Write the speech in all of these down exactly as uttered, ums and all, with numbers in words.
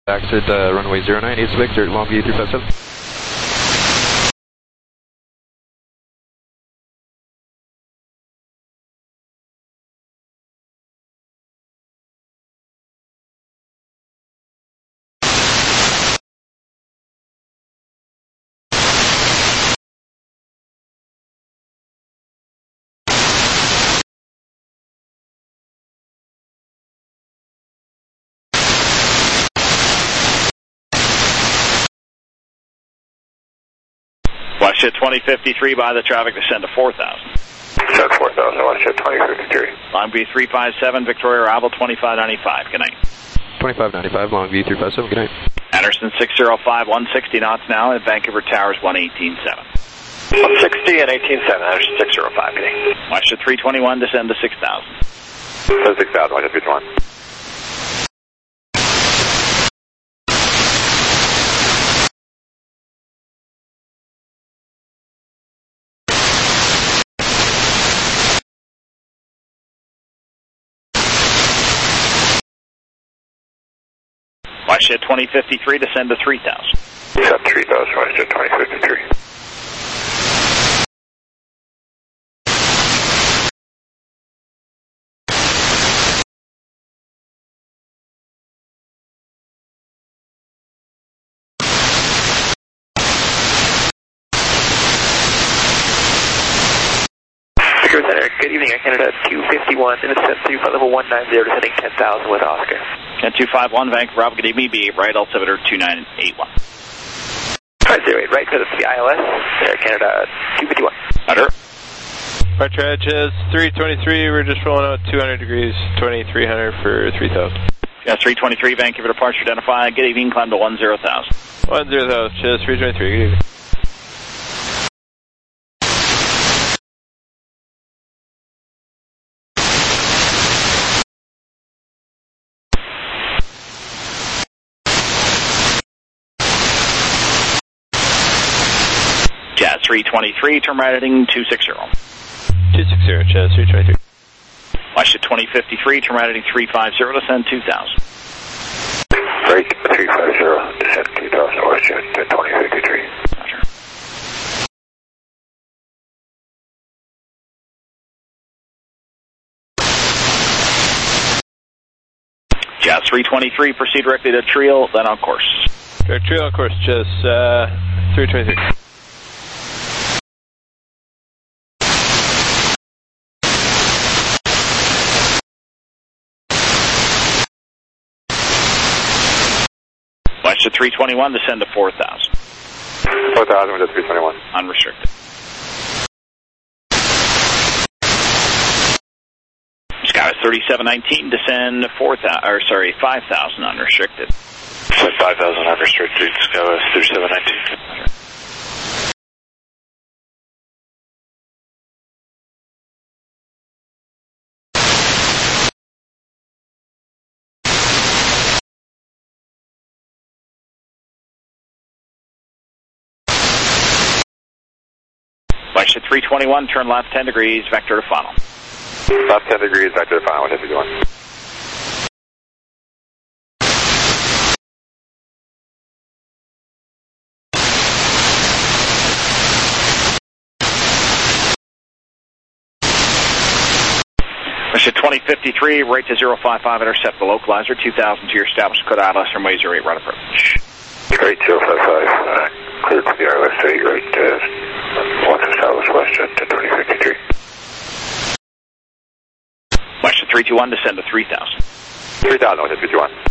Exit uh, runway zero nine, East Victor, Longview three five seven. WestJet twenty fifty-three by the traffic, descend to four thousand. Descend four thousand, WestJet twenty fifty-three. Longview three five seven, Victoria Arrival twenty-five ninety-five, good night. twenty-five ninety-five, Longview three five seven, good night. Anderson six zero five, one sixty knots now at Vancouver Towers one eighteen seven. one sixty and eighteen seven, Anderson six zero five, good night. WestJet three twenty-one, descend to six thousand. Descend six thousand, WestJet three twenty-one. WestJet twenty fifty-three, descend to three thousand. Descend three thousand, WestJet twenty fifty-three. Good evening, Air Canada two fifty-one, in ascent through flight level one ninety, descending ten thousand with Oscar. Ten two five one, Vancouver Bravo, good evening, be right, altimeter two nine eight one. five zero eight, right, to the I L S, Air Canada two fifty-one. Under. Right, Travis, three twenty-three, we're just rolling out two hundred degrees, twenty-three hundred for three thousand. Yes, three twenty-three, Vancouver departure identified, good evening, climb to one zero thousand. one zero thousand, Chaz, three twenty-three, good evening. Jazz three twenty-three, turn right heading two sixty. two sixty, Chaz, three twenty-three. WestJet twenty fifty-three, turn right heading three fifty, descend two thousand. Break three fifty, descend two thousand, WestJet twenty fifty-three. Roger. Jazz three twenty-three, proceed directly to Triel, then on course. Direct Triel on course, Chaz, uh, three twenty-three. WestJet three twenty-one, descend to four thousand. four thousand, WestJet three twenty-one. Unrestricted. Sky thirty-seven nineteen, descend four thousand, or sorry, five thousand, unrestricted. Descend five thousand, unrestricted, Sky thirty-seven nineteen. WestJet three twenty-one, turn left ten degrees, vector to funnel. Left ten degrees, vector to funnel, what have you doing? WestJet twenty fifty-three, right to zero five five, intercept the localizer, two thousand to your established code I L S, runway zero eight, right approach. Right, zero five five, uh, clear to the I L S eight, right, uh, once established, WestJet twenty fifty-three. WestJet three two one, descend to three thousand. three thousand, WestJet three two one.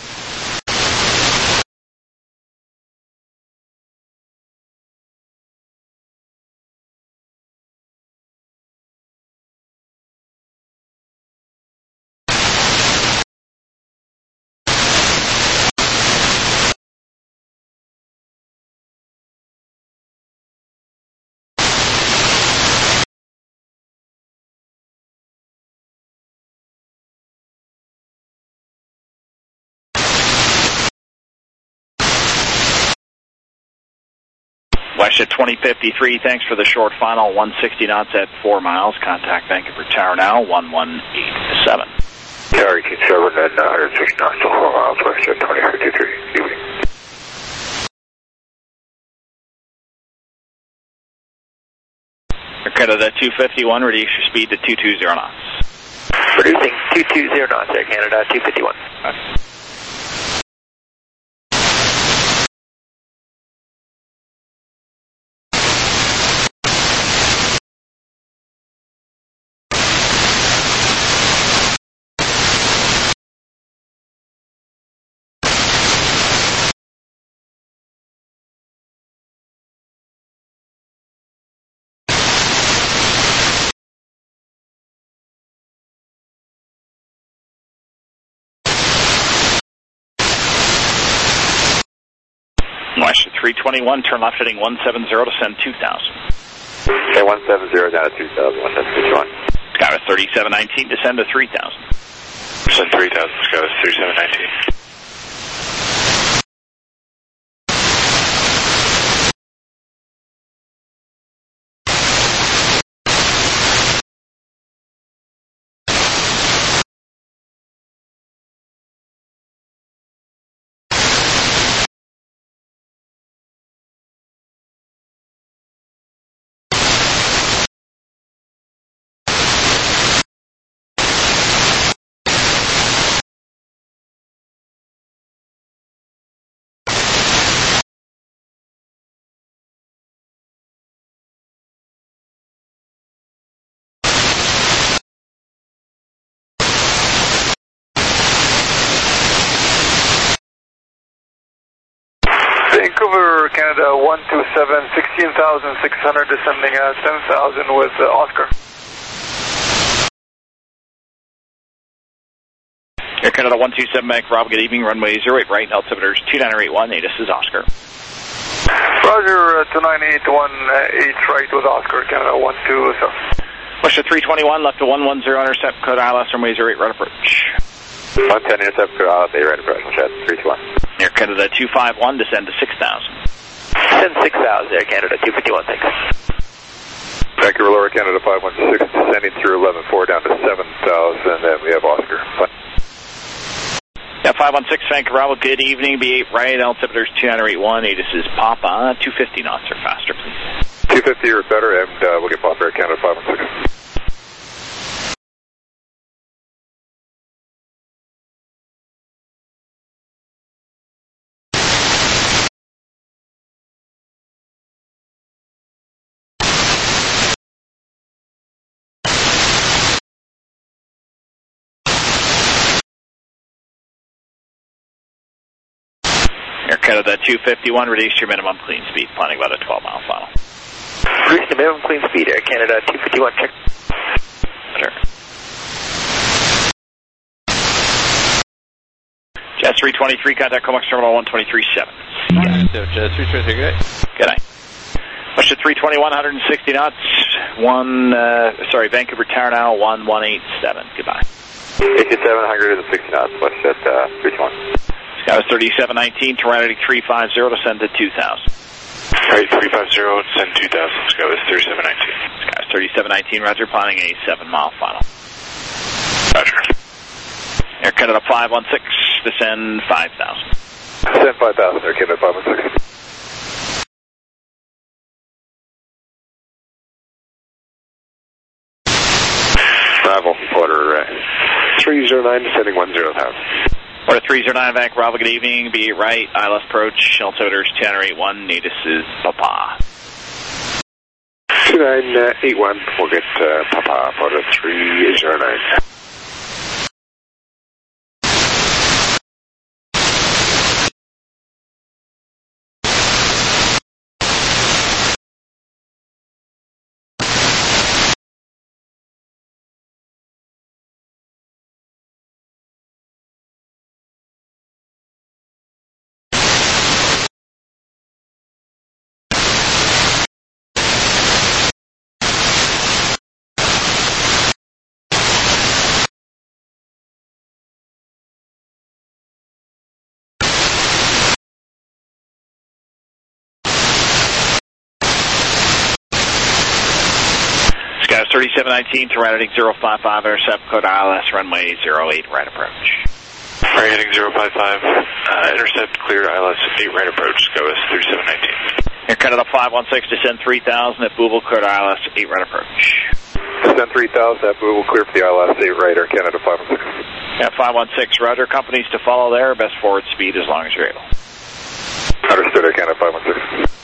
WestJet twenty fifty-three, thanks for the short final, one sixty knots at four miles. Contact Vancouver Tower now, one one eight seven. Tower eighteen seven and uh, one hundred six knots to four miles, WestJet twenty fifty-three. Canada two fifty-one, reduce your speed to two two zero knots. Reducing two two zero knots, Air Canada two fifty-one. Okay. Western three twenty-one, turn left heading one seven zero to send two thousand. Okay, one seven zero down to two thousand, one seven six one. Skywas thirty-seven nineteen, descend to three thousand. Descend three thousand, Skywas thirty-seven nineteen. Vancouver, Canada one two seven, sixteen thousand six hundred, descending at ten thousand with uh, Oscar. Air Canada one two seven, Bank Rob, good evening, runway zero eight right, altimeters two nine eight one, this is Oscar. Roger, uh, two nine eight one eight right with Oscar, Canada one two seven. Western three twenty-one, left to one one zero, intercept code I L S, runway zero eight right approach. one ten, intercept code I L S, right approach, chat three two one. Air Canada two five one, descend to six thousand. Descend six thousand, Air Canada two fifty-one, thanks. Vancouver Lower Canada five one six, descending through eleven four down to seven thousand, and we have Oscar. Fine. Yeah, five one six, Vancouver, Bravo, good evening, B eight right, altimeters two nine eight one, this is Papa, two fifty knots or faster, please. two fifty or better, and uh, we'll get Papa Air Canada five one six. Air Canada two fifty-one, reduce your minimum clean speed, planning about a twelve mile final. Reduce the minimum clean speed, Air Canada two fifty-one, check. Sure. Jets three twenty-three, contact Comex Terminal one twenty-three seven. Yeah. So, Jets three twenty-three, good night. Good night. Western three twenty-one, one hundred sixty knots, one, uh, sorry, Vancouver Tower now, one one eight seven, goodbye. eighty-seven, one hundred sixty knots, west at uh, three twenty-one. Skywas thirty-seven nineteen, Terranetic three five zero, descend to two thousand. Right, three five zero, descend two thousand, Skywas thirty-seven nineteen. Skywas thirty-seven nineteen, roger, planning a seven mile final. Roger. Air Canada five one six, descend five thousand. Descend five thousand, Air Canada five one six. Bravo, order uh, three zero nine, descending one zero thousand. Order three zero nine, Vancouver, Bravo, good evening, be right, I L S approach, altimeters two nine eight one, this is Papa. two nine eight one, we'll get uh, Papa, order three zero nine. Skywas thirty-seven nineteen, Terranetic zero five five, intercept code I L S, runway zero eight, right approach. Right heading zero five five, uh, intercept clear I L S eight right approach, Skywas thirty-seven nineteen. Air Canada five one six, descend three thousand at Booble, clear to I L S eight right approach. Descend three thousand at Booble, clear for the I L S eight right, Air Canada five one six. Yeah, five one six, roger. Companies to follow there, best forward speed as long as you're able. Understood, Air Canada five one six.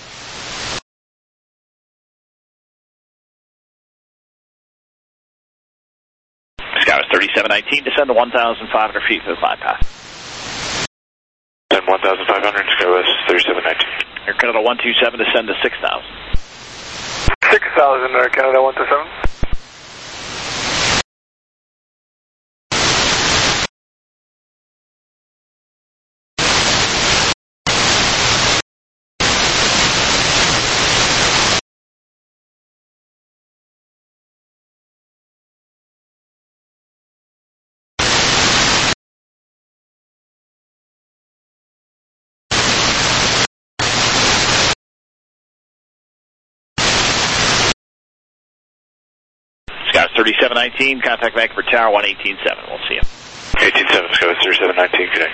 Sky was thirty-seven nineteen, descend to one thousand five hundred feet for the flight path. Descend one thousand five hundred, Sky was thirty-seven nineteen. Air Canada one two seven, descend to six thousand. six thousand, Air Canada one two seven. Sky thirty-seven nineteen, contact Vancouver Tower one eighteen seven. We'll see you. eighteen seven, Sky thirty-seven nineteen, connect.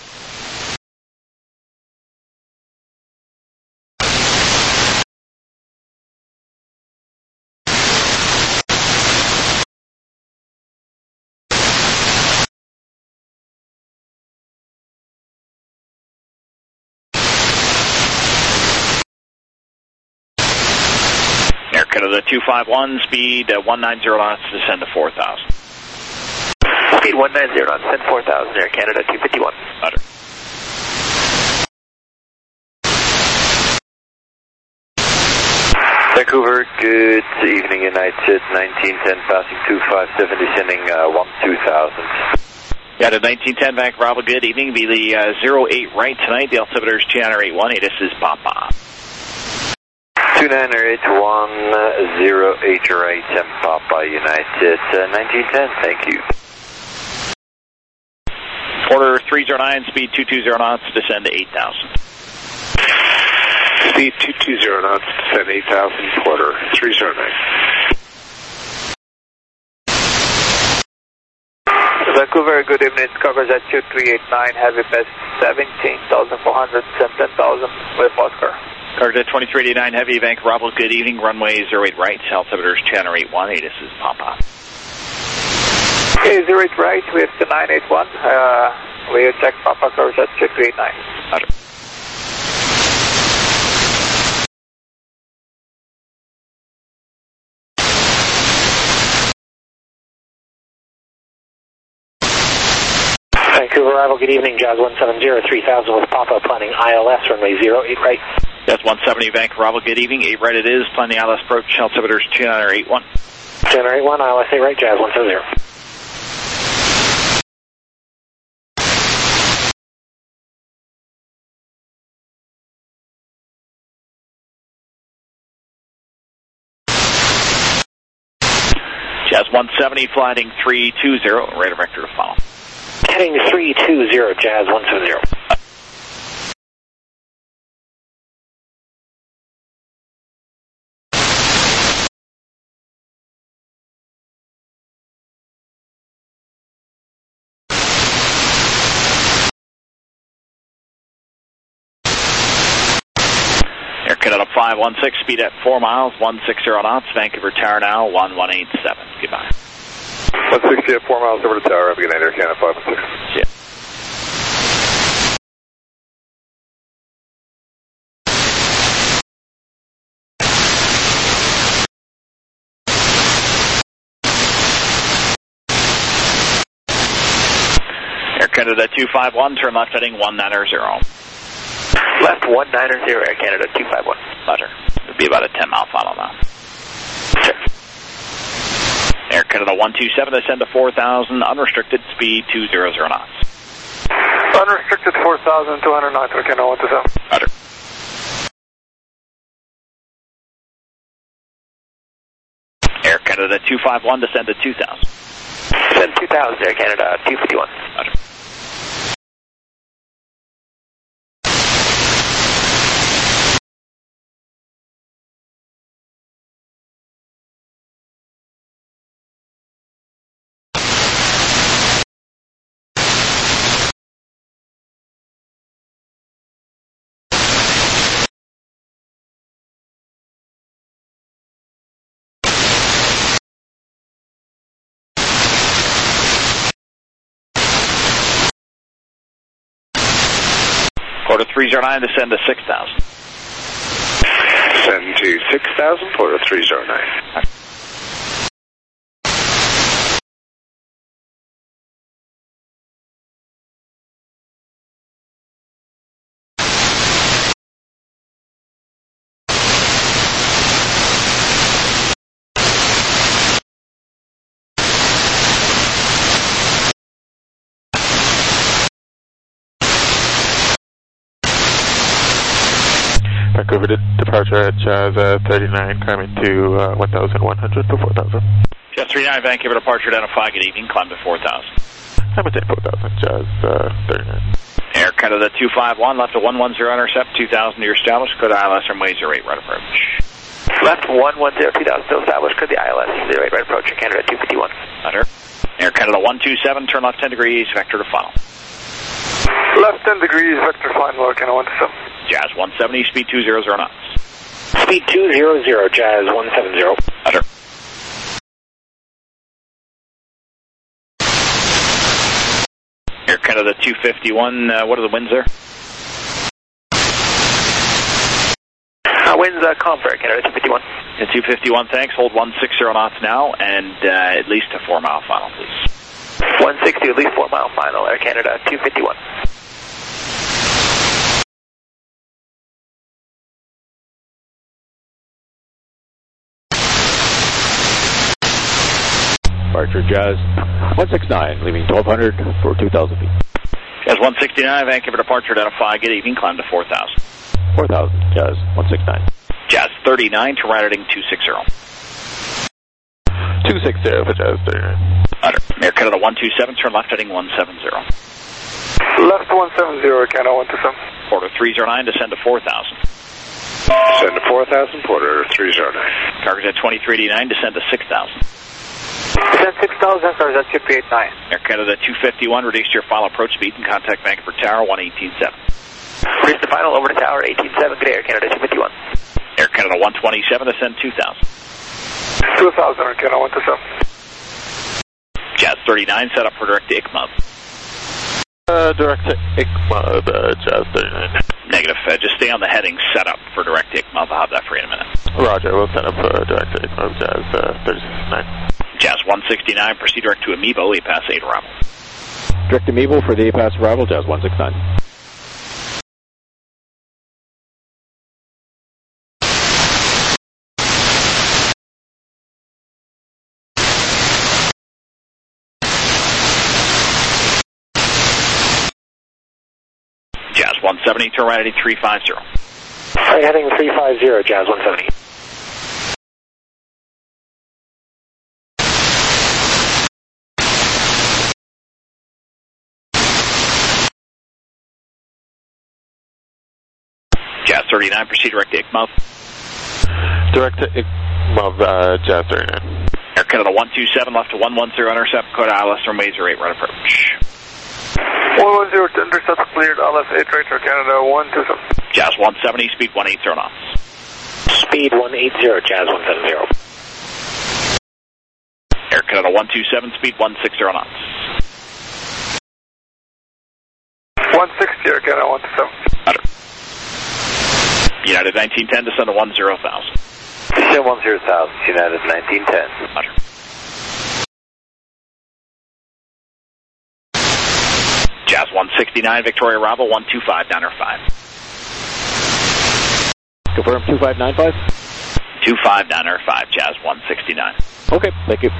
Air Canada two five one, speed uh, one ninety knots, descend to four thousand. Speed one ninety knots, send four thousand, Air Canada two fifty-one. Roger. Vancouver, good evening, United nineteen ten, passing two five seven, descending uh, one two thousand. Yeah, to nineteen ten Vancouver, Bravo, good evening. Be the uh, zero eight right tonight. The altimeter is two nine eight one. Hey, this is Papa. two nine eight one, zero eight right, and Papa United uh, nineteen ten, thank you. Order three zero nine, speed two two zero knots, descend to eight thousand. Speed two two zero knots, descend eight thousand, quarter three zero nine. Vancouver, good evening. Covers at two three eight nine, heavy best seventeen thousand four hundred, ten thousand with Oscar. Target twenty-three eighty-nine Heavy, Vancouver, Bravo, good evening. Runway zero eight right, altimeter is two nine eight one. Hey, this is Papa. Okay, zero eight right, we have two nine eight one. Uh, we check Papa covers at two three eight nine. Roger. Vancouver arrival, good evening, Jazz one seven zero, three thousand with Papa, planning I L S, runway zero eight right. That's one seventy Vancouver, Bravo, good evening. eight right it is, planning I L S approach, altimeter is two nine eight one. two nine eight one, I L S eight right, Jazz one seven zero. Jazz one seventy, flying three two zero, radar vector to follow. Heading three two zero, Jazz one seven zero. Air Canada five one six, speed at four miles, one sixty knots, Vancouver Tower now, one one eight seven. Goodbye. one sixty at four miles over the tower, have a good night, Air Canada five one six. See ya. Air Canada two five one, turn left heading one nine zero. Left one nine zero, Air Canada two five one. Roger. It'll be about a ten mile final now. Sure. Air Canada one two seven, descend to four thousand, unrestricted, speed two hundred knots. Unrestricted four thousand two hundred knots, Air Canada one two seven. Roger. Air Canada two five one, descend to two thousand. Descend two thousand, Air Canada two fifty-one. Roger. Porter three zero nine, descend to six thousand. Send to six thousand, Porter three zero nine. Vancouver departure at Jazz uh, thirty-nine, climbing to uh, one thousand one hundred to four thousand. Jazz thirty-nine, Vancouver departure, identify, good evening, climb to four thousand. I'm at four thousand, Jazz uh, thirty-nine. Air Canada two five one, left to one one zero, intercept, two thousand to your established, code I L S, runway zero eight, right approach. Left one one zero, two thousand, still established, code the I L S, zero eight, right approach, Air Canada two fifty-one. Under. Air Canada one two seven, turn left ten degrees, vector to final. Left ten degrees, vector final, Air Canada one two seven. Jazz one seventy, speed two hundred knots. Speed two hundred, Jazz one seventy. Under. Air Canada two fifty-one, uh, what are the winds there? Uh, winds uh, calm for Air Canada two fifty-one. At two fifty-one, thanks. Hold one sixty knots now, and uh, at least a four mile final, please. one sixty, at least four mile final, Air Canada two fifty-one. Departure Jazz one sixty-nine, leaving twelve hundred for two thousand feet. Jazz one sixty-nine, Vancouver departure, identify, good evening, climb to four thousand. four thousand, Jazz one sixty-nine. Jazz thirty-nine, to right heading two sixty. two sixty for Jazz thirty-nine. Under. Air Canada one two seven, turn left heading one seventy. Left one seventy, Air Canada one two seven. Porter three zero nine, descend to four thousand. Descend to four thousand, Porter three zero nine. Cargo's at twenty-three eighty-nine, descend to six thousand. Descend six thousand, Cargo's at two three eight nine. Air Canada two fifty-one, reduce your final approach speed and contact Vancouver Tower one eighteen seven. Reduce the final over to Tower eighteen seven, good Air Canada two fifty-one. Air Canada one twenty-seven, descend two thousand. two thousand, Air Canada one two seven. Jazz thirty-nine, set up for direct to I C M O B. Uh, direct to I C M O B, uh, Jazz thirty-nine. Negative, uh, just stay on the heading set up for direct to I C M O B. I'll have that for you in a minute. Roger, we'll set up uh, direct to I C M O B, Jazz uh, thirty-nine. Jazz one sixty-nine, proceed direct to Amiibo, A pass eight arrival. Direct to Amiibo for the A pass arrival, Jazz one sixty-nine. Jazz one seventy, turn right heading three fifty. Right heading three fifty, Jazz one seventy. Jazz thirty-nine, proceed direct to I C M O B. Direct to I C M O B, uh, Jazz thirty-nine. Air Canada one two seven, left to one one zero, intercept, code I L S, runway zero eight, right approach. one one zero, intercept cleared, I L S eight, right, Air Canada one two seven. Jazz one seventy, speed one eighty knots. Speed one eighty, Jazz one seventy. Air Canada one two seven, speed one sixty knots. one sixty, Air Canada one two seven. Under. United nineteen ten, descend to one zero thousand. Descend one zero thousand, United nineteen ten. Under. Jazz one sixty-nine, Victoria Bravo one two five, downer five. Confirm two five nine five? two five, downer five, Jazz one sixty-nine. Okay, thank you.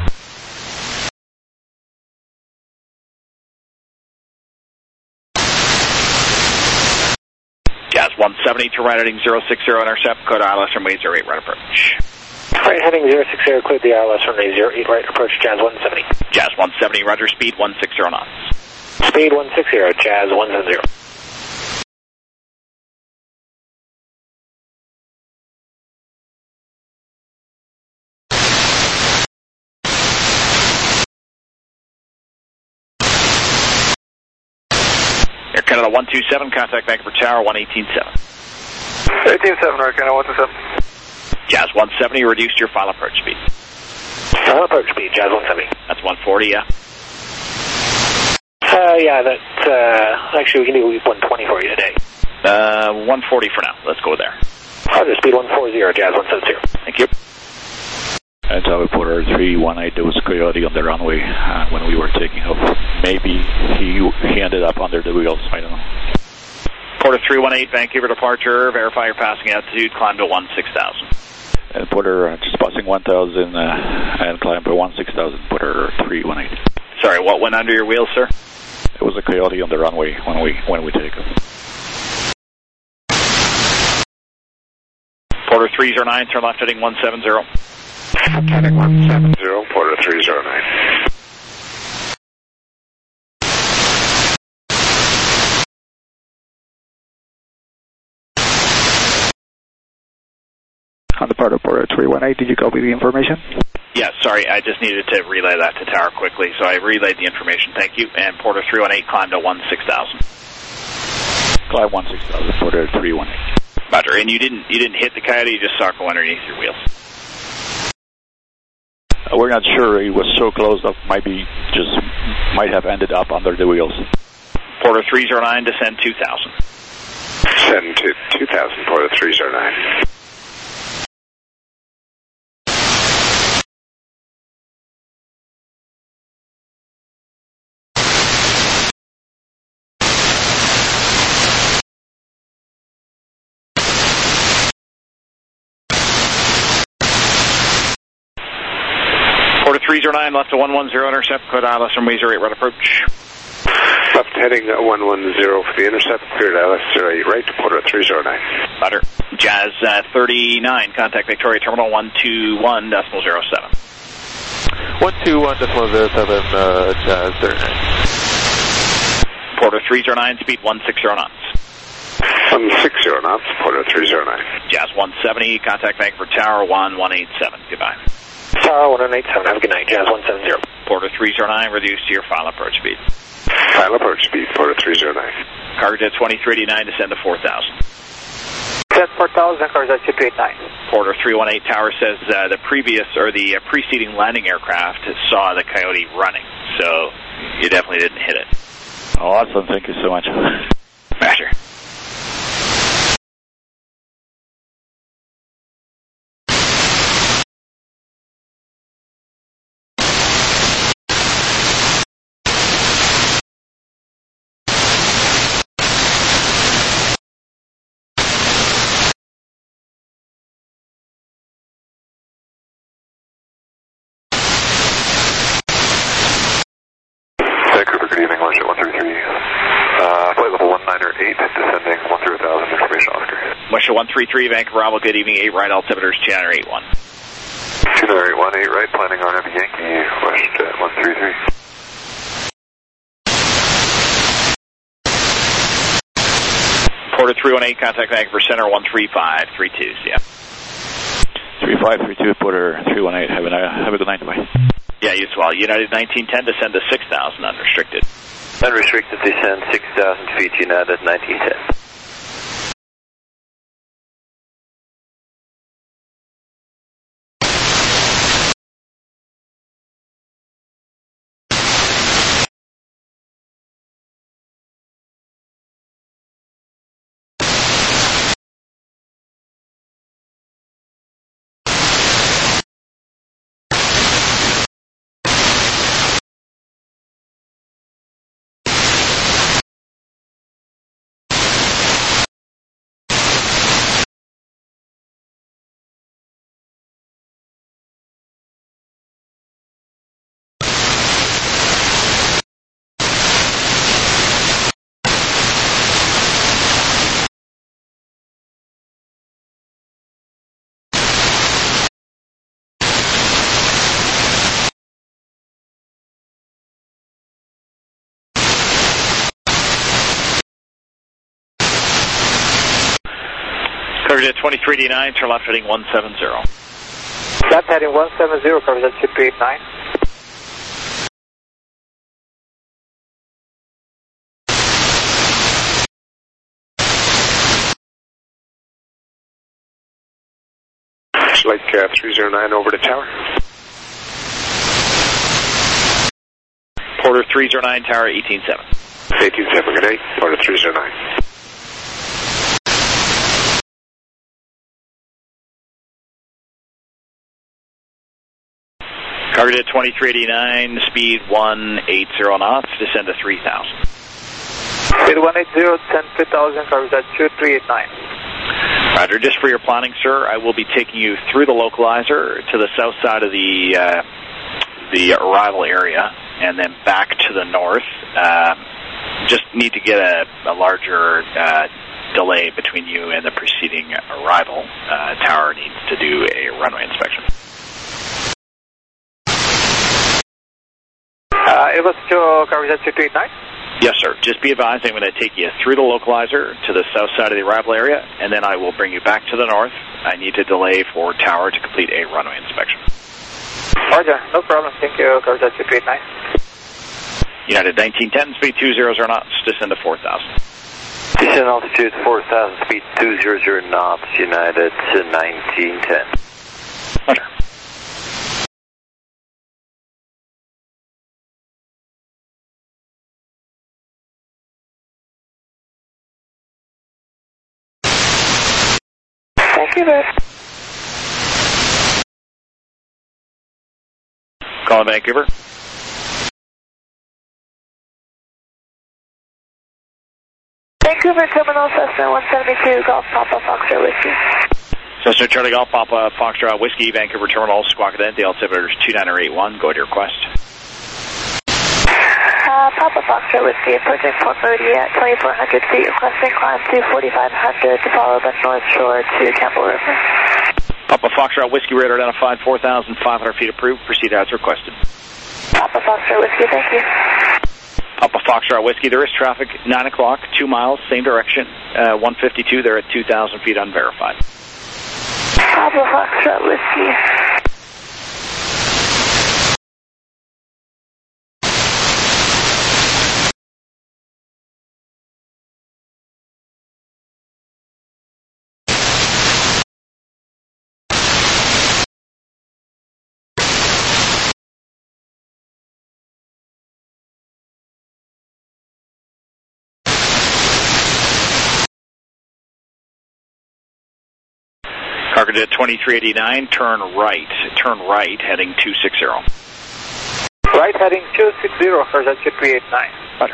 Jazz one seventy, to right heading zero six zero, intercept, code I L S, runway zero eight, right approach. Right heading zero six zero, cleared the I L S, runway zero eight, right approach, Jazz one seventy. Jazz one seventy, roger, speed one sixty knots. Speed one sixty, Jazz one seventy. Air Canada one two seven, contact Vancouver Tower one eighteen seven. eighteen seven, Air Canada one two seven. Jazz one seventy, reduced your final approach speed. Final approach speed, Jazz one seventy. That's one forty, yeah? Uh, yeah, that's, uh, actually we can do one twenty for you today. Uh, one forty for now. Let's go there. Roger, speed one forty, Jazz one seven zero. Thank you. And Tower Reporter three one eight, there was Coyote on the runway uh, when we were taking off. Maybe he he ended up under the wheels, I don't know. Porter three one eight, Vancouver departure, verify your passing altitude, climb to one six thousand. And Porter uh, just passing one thousand uh, and climb to one six thousand, Porter three one eight. Sorry, what went under your wheels, sir? It was a Coyote on the runway when we when we take off. Porter three zero nine, turn left heading one seven zero. Heading one seven zero, Porter three zero nine. On the part of Porter three one eight, did you copy the information? Yeah, sorry, I just needed to relay that to tower quickly, so I relayed the information. Thank you. And Porter three one eight, climb to one six thousand. Climb one six thousand, Porter three one eight. Roger, and you didn't you didn't hit the Coyote, you just saw it go underneath your wheels. Uh, we're not sure. He was so close that might be just might have ended up under the wheels. Porter three zero nine, descend two thousand. Send to two thousand, Porter three zero nine. Porter three zero nine, left to one one zero, intercept, code I L S from Weezer eight, right approach. Left heading one one zero for the intercept, cleared I L S zero eight right to Porter three zero nine. Roger. Jazz uh, thirty-nine, contact Victoria Terminal one two one decimal zero seven. one two one decimal zero seven, uh, Jazz thirty-nine. Porter three zero nine, speed one six zero knots. one six zero knots, Porter three zero nine. Jazz one seventy, contact Vancouver Tower one one eight seven. Goodbye. Tower one one eight seven, have a good night. Jazz one seven zero. Porter three zero nine, reduce to your final approach speed. Final approach speed, Porter three zero nine. Cargojet twenty-three eighty-nine, descend to four thousand. Descend four thousand, Cargojet two three eight nine. Porter three one eight Tower says uh, the previous, or the uh, preceding landing aircraft saw the Coyote running, so you definitely didn't hit it. Awesome, thank you so much. Roger. Vancouver, good evening, launch at one three three. Uh, flight level one nine eight, descending one through one thousand, information Oscar. West one three three, Vancouver Bravo, good evening, eight right, altimeters two nine eight one. two nine eight one, eight right, planning on Heavy Yankee, West at one three three. Porter three one eight, contact Vancouver Center one three five three two, yeah. three five three two, Porter three one eight, have a, have a good night, bye. Yeah, you as well. United nineteen ten, descend to six thousand, unrestricted. Unrestricted descend six thousand feet, United nineteen ten. Cargojet twenty-three eighty-nine, turn left heading one seven zero. Left heading one seven zero, Cargojet two three eight nine. Like uh, three zero nine over to tower. Porter three zero nine, Tower eighteen seven. eighteen seven, good night, Porter three zero nine. Target at twenty-three eighty-nine, speed one eighty knots, descend to three thousand. Speed one eighty, ten three thousand, covers at two three eight nine. Roger, just for your planning, sir, I will be taking you through the localizer to the south side of the uh, the arrival area and then back to the north. Uh, just need to get a, a larger uh, delay between you and the preceding arrival. Uh, tower needs to do a runway inspection. Uh, it was to covers at two three eight nine? Yes, sir. Just be advised, I'm going to take you through the localizer to the south side of the arrival area, and then I will bring you back to the north. I need to delay for tower to complete a runway inspection. Roger, no problem. Thank you. Covers at two three eight nine. United nineteen ten, speed two hundred knots, descend to four thousand. Descend altitude four thousand, speed two hundred knots, United to nineteen ten. Roger. Thank you, man. Calling Vancouver. Vancouver Terminal, Cessna one seventy-two, Golf Papa Foxtrot Whiskey. Cessna Charlie Golf Papa Foxtrot Whiskey, Vancouver Terminal, Squawk Identity, altimeter is two nine eight one, go to your request. Uh, Papa Foxtrot Whiskey, approaching Port Moody at twenty-four hundred feet, requesting climb to forty-five hundred to follow the North Shore to Campbell River. Papa Foxtrot Whiskey, radar identified, four thousand five hundred feet approved, proceed as requested. Papa Foxtrot Whiskey, thank you. Papa Foxtrot Whiskey, there is traffic, nine o'clock, two miles, same direction, uh, one fifty-two, they're at two thousand feet unverified. Papa Foxtrot Whiskey. Targeted at twenty-three eighty-nine, turn right, turn right, heading two sixty. Right, heading two sixty, covers at two three eight nine. Roger.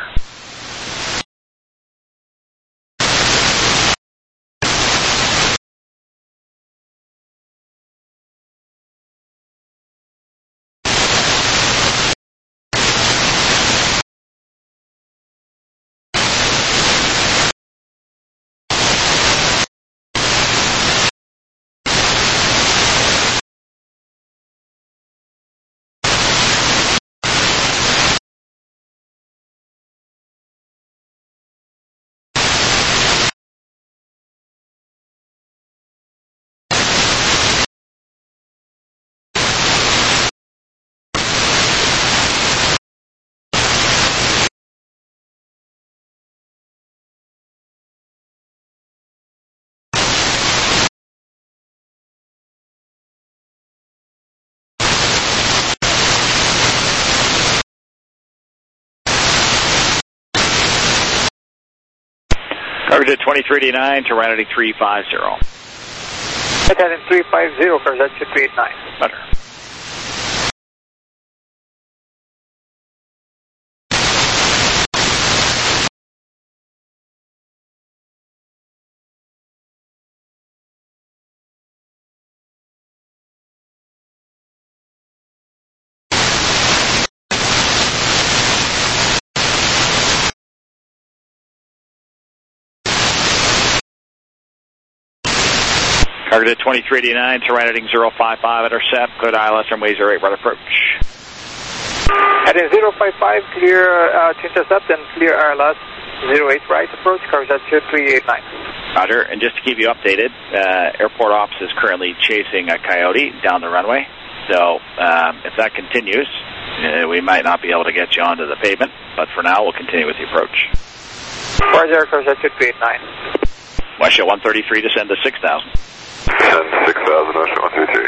Targeted twenty-three eighty-nine, to heading three fifty. Heading three fifty, covers at two three eight nine. Roger. Targeted twenty-three eighty-nine, to heading zero five five, intercept, clear I L S runway zero eight, right approach. Heading zero five five, clear uh, to intercept and clear I L S zero eight right approach, covers at two three eight nine. Roger, and just to keep you updated, uh, Airport Ops is currently chasing a coyote down the runway, so um, if that continues, uh, we might not be able to get you onto the pavement, but for now we'll continue with the approach. Roger, covers at two three eight nine. Westjet one thirty-three, descend to six thousand. Descend to six thousand, Westjet one thirty-three.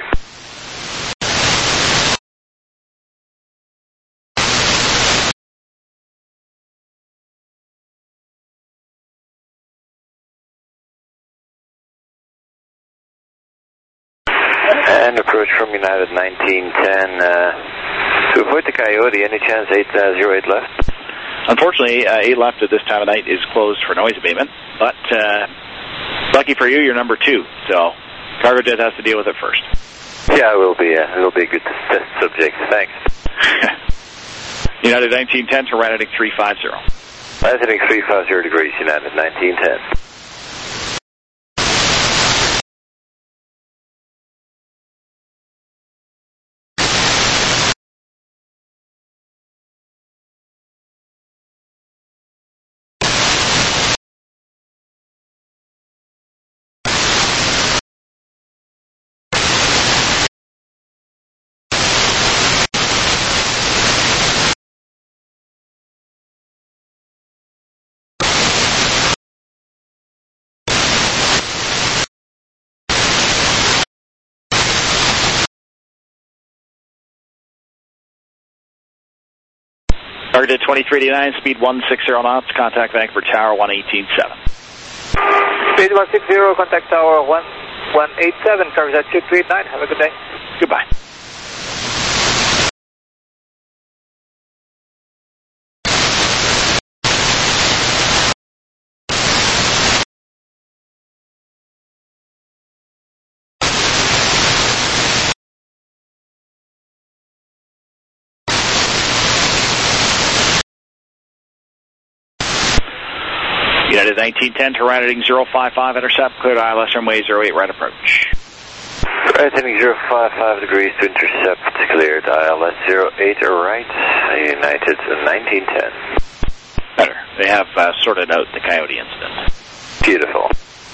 And approach from United nineteen ten, uh, To avoid the Coyote, any chance eight zero eight left? Unfortunately, uh, eight left at this time of night is closed for noise abatement, but uh, lucky for you, you're number two, so Cargojet has to deal with it first. Yeah, it will be, uh, it will be a good test subject. Thanks. United nineteen ten to Renedic three five zero. That's hitting three five zero degrees, United nineteen ten. Target twenty-three eighty-nine, speed one sixty knots, contact Vancouver Tower one eighteen seven. Speed one sixty, contact Tower one eighty-seven, Cargojet two three eight nine, have a good day. Goodbye. United nineteen ten to Renedic zero five five, intercept, cleared I L S runway zero eight, right approach. Right, heading zero five five degrees to intercept, cleared I L S zero eight, right, United nineteen ten. Better. They have uh, sorted out the Coyote incident. Beautiful.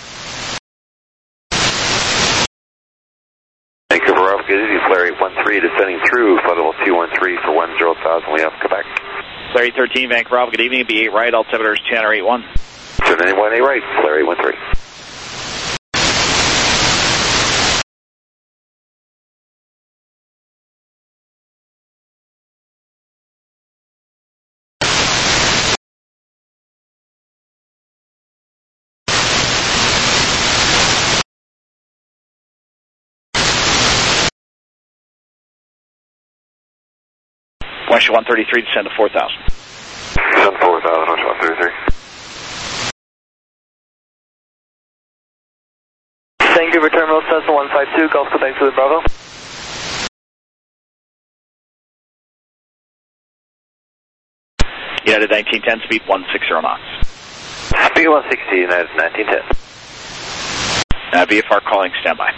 Vancouver Rough, good evening, Flare eight one three, descending through, flight level two one three for one zero thousand, we have Quebec. Flare eight thirteen, Vancouver, good evening, B eight right, altimeters Tanner eight one. Turn anyone eight right, Flare eight one three. West one thirty-three, descend to four thousand. Descend four thousand, West one thirty-three. Vancouver Terminal, Cessna one five two, Gulf Quebec to the Bravo. United nineteen ten, speed one sixty knots. Speed one sixty, United nineteen ten. Uh, V F R calling, standby.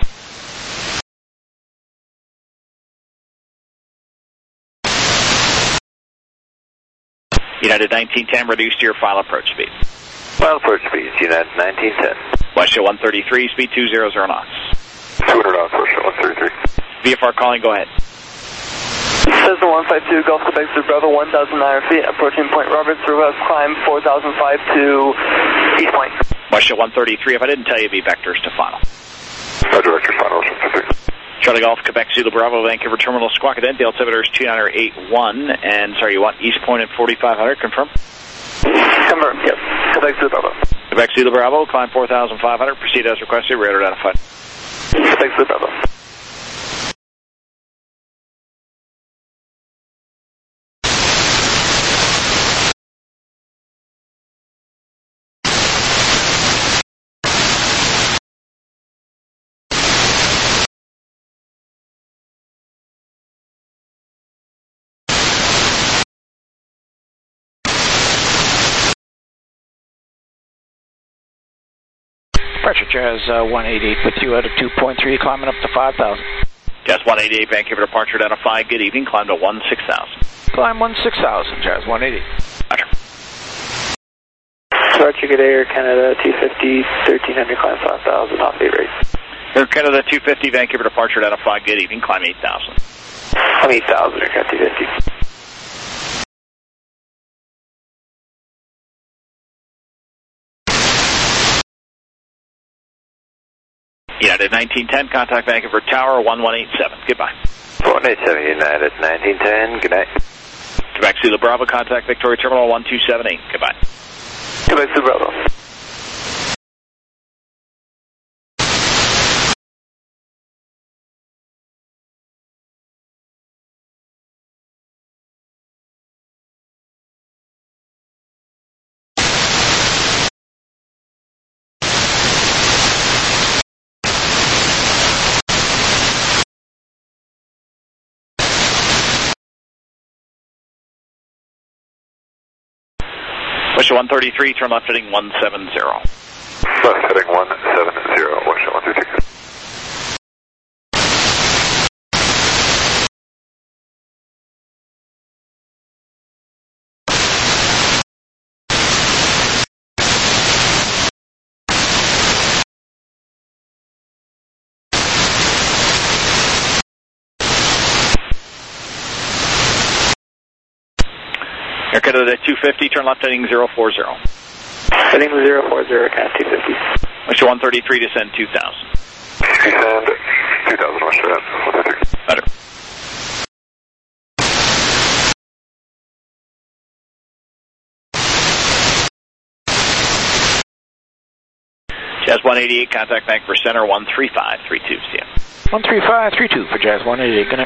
United nineteen ten, reduce to your final approach speed. Final approach speed, United nineteen ten. West one thirty-three, speed two hundred knots. two hundred knots, West one thirty-three. V F R calling, go ahead. Cessna one five two, Gulf Quebec to Bravo, one thousand nine hundred feet, approaching Point Roberts, reverse climb four thousand five to East Point. West one thirty-three, if I didn't tell you, V vectors to final. No director, final, West one thirty-three. Charlie Golf, Quebec, Zulu Bravo, Vancouver Terminal, Squawk Identity, altimeter is two nine eight one, and sorry, you want East Point at forty-five hundred, confirm? Confirm, yes. Quebec Zulu Bravo. Quebec Zulu Bravo, climb four thousand five hundred, proceed as requested, radar identified. Quebec Zulu Bravo. Pressure Jazz uh, one eighty-eight with you at a two point three, climbing up to five thousand. Jazz one eighty-eight, Vancouver departure identified, good evening, climb to one six thousand. Climb one six thousand, Jazz one eighty. Roger. Departure, good Air Canada two fifty, thirteen hundred, climb five thousand, off eight rate. Air Canada two fifty, Vancouver departure identified, good evening, climb eight thousand. Climb eight thousand, Air Canada two fifty. United nineteen ten, contact Vancouver Tower one one eight seven. Goodbye. one eighty-seven, United nineteen ten, good night. Quebec Zulu Bravo, contact Victoria Terminal one two seven eight. Goodbye. Quebec Zulu Bravo. Western one thirty-three, turn left heading one seven zero. Left heading one seven zero, Western one thirty-three. Air Canada two fifty, turn left heading zero four zero. Heading zero four zero, Canada two fifty. Western one thirty-three, descend two thousand. Descend two thousand, Western one thirty-three. Better. Jazz one eighty-eight, contact Vancouver Center one three five three two, C M. one three five three two for Jazz one eighty-eight, good night.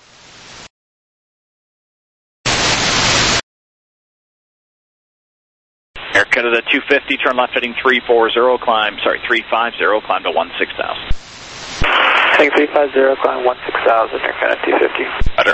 Air Canada two fifty, turn left heading three four zero, climb, sorry, three five zero, climb to one six thousand. Heading three five zero, climb one six thousand, Air Canada two fifty. Better.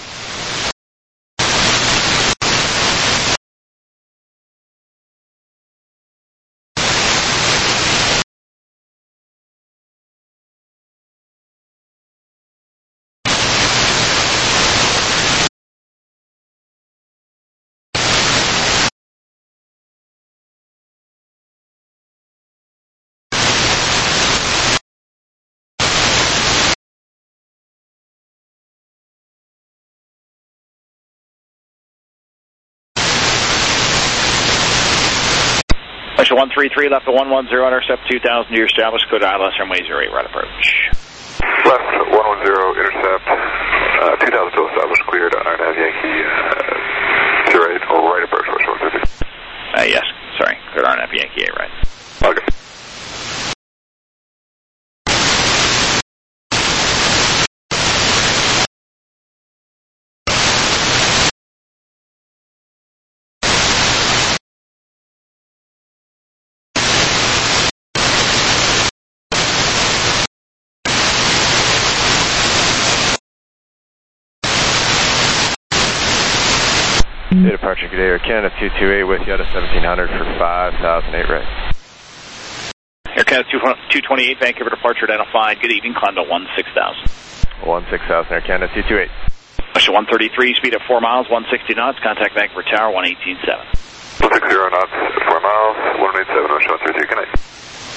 Western one three three, left to one one zero, intercept two thousand, your established code I L S runway zero eight, right approach. Left one one zero, intercept uh, two thousand still established, cleared, R N A V Yankee, uh, zero eight, or right approach, Western one fifty. Uh, yes, sorry, code R N A V Yankee eight, right. Okay. Day departure, good day, Air Canada two two eight with you out of seventeen hundred for five thousand eight right. Air Canada two twenty-eight, Vancouver departure identified, good evening, climb to one six thousand. one six thousand, Air Canada two two eight. Western one thirty-three, speed at four miles, one sixty knots, contact Vancouver Tower one eighteen seven. one sixty knots, four miles, one eight seven, Western one thirty-three, good night.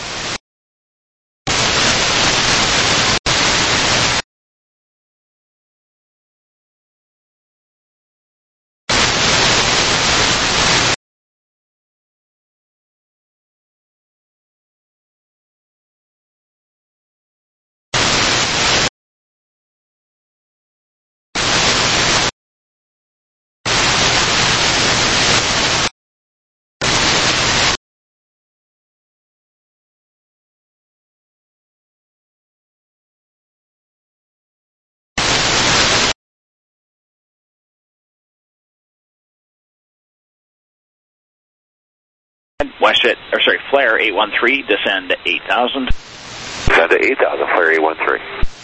Westjet, or sorry, Flare eight one three, descend eight thousand. Descend to eight thousand, Flare eight one three.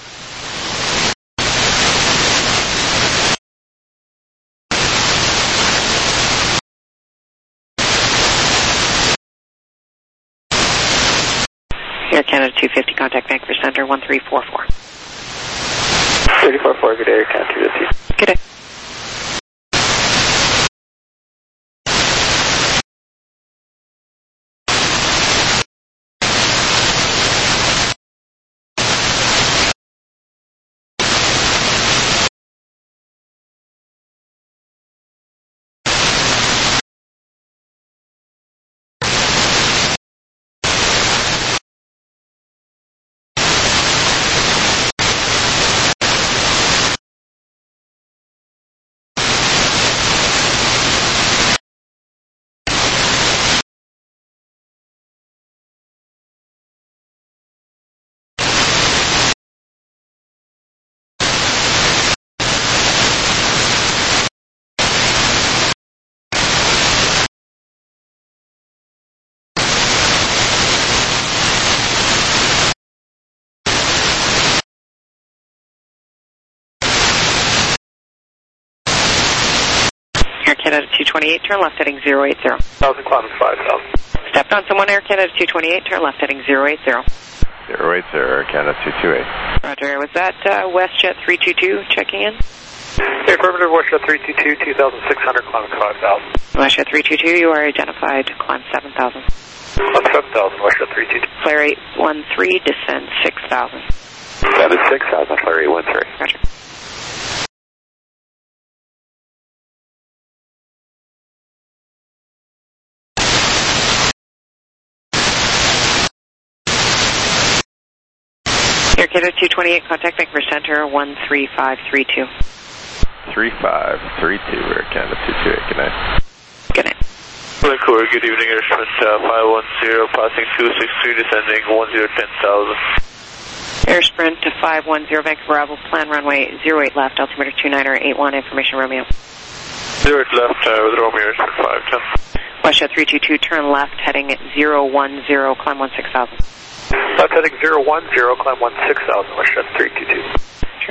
Air Canada two fifty, contact Vancouver Center one three four four. three four four, good day, Air Canada two fifty. Good day. twenty-eight, turn left heading zero eight zero. one thousand, climbing five thousand. Stepped on someone, Air Canada two twenty-eight, turn left heading zero eight zero. zero eight zero, Air Canada two two eight. Roger, was that uh, WestJet three two two checking in? Hey, affirmative, WestJet three two two, two thousand six hundred, climbing five thousand. WestJet three two two, you are identified, climb seven thousand. Climb seven thousand, WestJet three two two. Flare eight one three, descend six thousand. That is six thousand, Flare eight one three. Roger. Air Canada two twenty-eight, contact Vancouver Center one three five three two. three five three two, Air Canada two two eight, good night. Good night. Vancouver, good evening, Air Sprint uh, five one zero, passing two six three, descending one zero ten thousand. Air Sprint to five one zero, Vancouver Bravo, plan runway zero eight left, altimeter two niner eight one, information Romeo. zero eight left, uh, with Romeo, Air Sprint five ten. WestJet three two two, turn left heading zero one zero, climb one six thousand. Left heading zero one zero, climb one six thousand, WestJet three two two. Sure.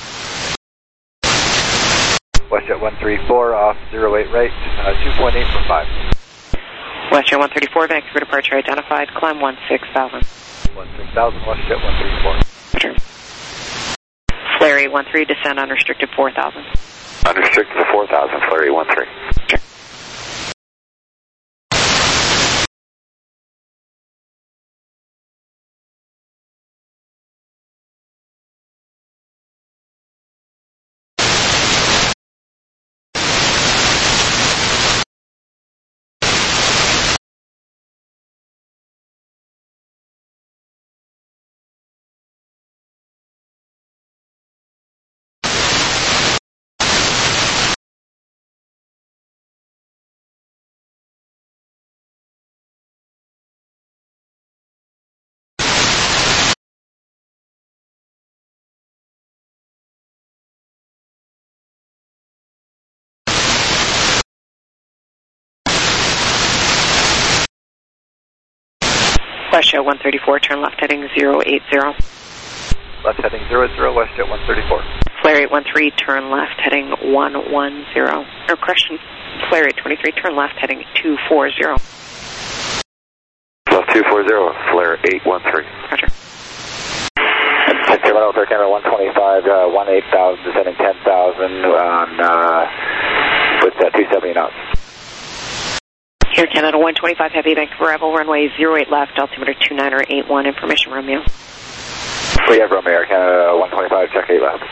WestJet one three four, off zero eight right, uh, two point eight for five. WestJet one thirty-four, Vancouver departure identified, climb one six thousand. one six thousand, WestJet one thirty-four. Roger. Flare eight one three, descend unrestricted four thousand. Unrestricted to four thousand, Flare eight one three. Sure. WestJet one thirty-four, turn left heading zero eight zero. Left heading zero eight zero, WestJet one thirty-four. Flare eight one three, turn left heading one one zero. Or correction, Flare eight twenty-three, turn left heading two four zero. Left two four zero, Flare eight one three. Roger. six seven zero, Air Canada one twenty-five, uh, one eight thousand, descending ten thousand on, uh, with uh, two seventy knots. Air Canada one twenty-five, heavy, Vancouver Bravo, runway zero eight left, altimeter two niner eight one, information Romeo. We have Romeo, Air Canada one twenty-five, check eight left.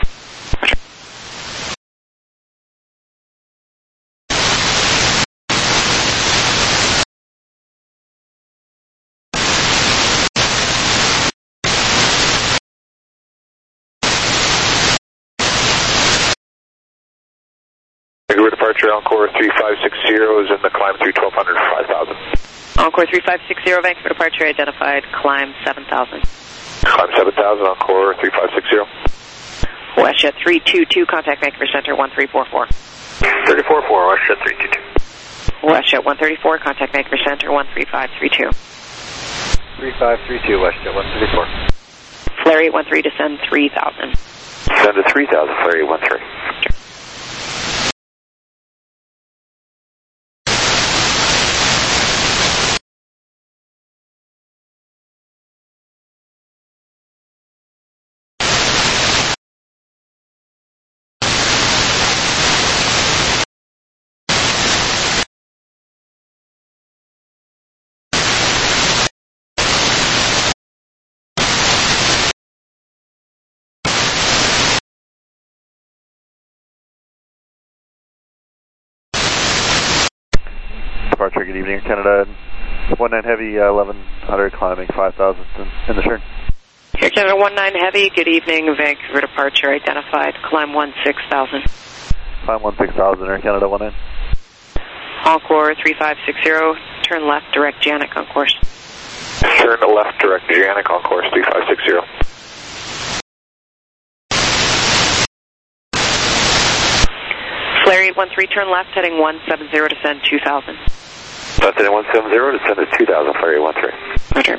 Vancouver departure, Encore three five six zero is in the climb through twelve hundred for five thousand. Encore three five six zero, Vancouver departure identified, climb seven thousand. Climb seven thousand, Encore three five six zero. WestJet three two two, contact Vancouver Center one three four four. three four four, WestJet three two two. WestJet one thirty-four, contact Vancouver Center one three five three two. three five three two, WestJet one thirty-four. Flare eight one three, descend three thousand. Descend to three thousand, Flare eight one three. Sure. Departure, good evening, Canada one nine heavy, uh, eleven hundred, climbing five thousand in, in the turn. Air Canada one nine heavy, good evening, Vancouver departure identified, climb one six thousand. Climb one six thousand, Air Canada one nine. Encore three five six zero, turn left, direct Janik on course. Turn to left, direct Janik on course three five six zero. Flare eight one three, turn left, heading one seven zero, descend two thousand. Left heading one seven zero, descend to two thousand, Flare eight one three. Roger.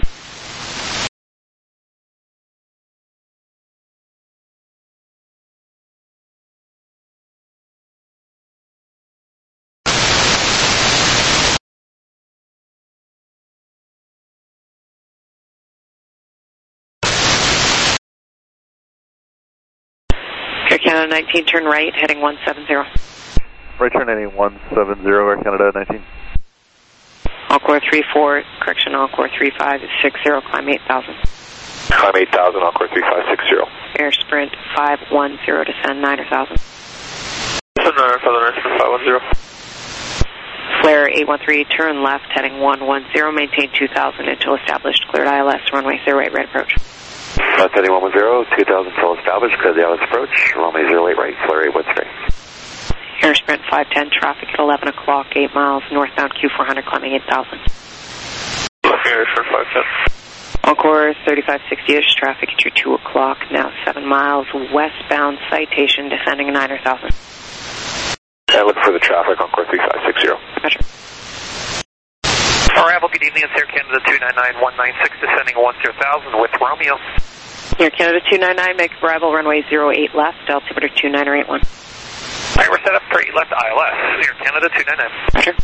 Air Canada nineteen, turn right, heading one seven zero. Right turn heading one seven zero, Air Canada nineteen. Encore three four, correction, Encore three five six zero, climb eight thousand. Climb eight thousand, Encore three five six zero. Air Sprint five one zero, descend nine thousand. Descend nine thousand, Air Sprint five one zero. Flare eight one three, turn left, heading one one zero, maintain two thousand until established, cleared I L S, runway zero eight, right approach. Left heading one one zero, two thousand until established, clear the I L S approach, runway zero eight right, flare eight one three. Air Sprint five ten, traffic at eleven o'clock, eight miles, northbound Q four hundred, climbing eight thousand. Air Sprint five ten. Encore thirty-five sixty-ish, traffic at your two o'clock, now seven miles, westbound citation, descending nine thousand. And look for the traffic, Encore three five six zero. Roger. Arrival, good evening, it's Air Canada two nine nine one nine six, descending one zero thousand with Romeo. Air Canada two nine nine, make arrival, runway zero eight left, altimeter two nine eight one. Alright, we're set up for eight left I L S, Air Canada two nine nine. Roger.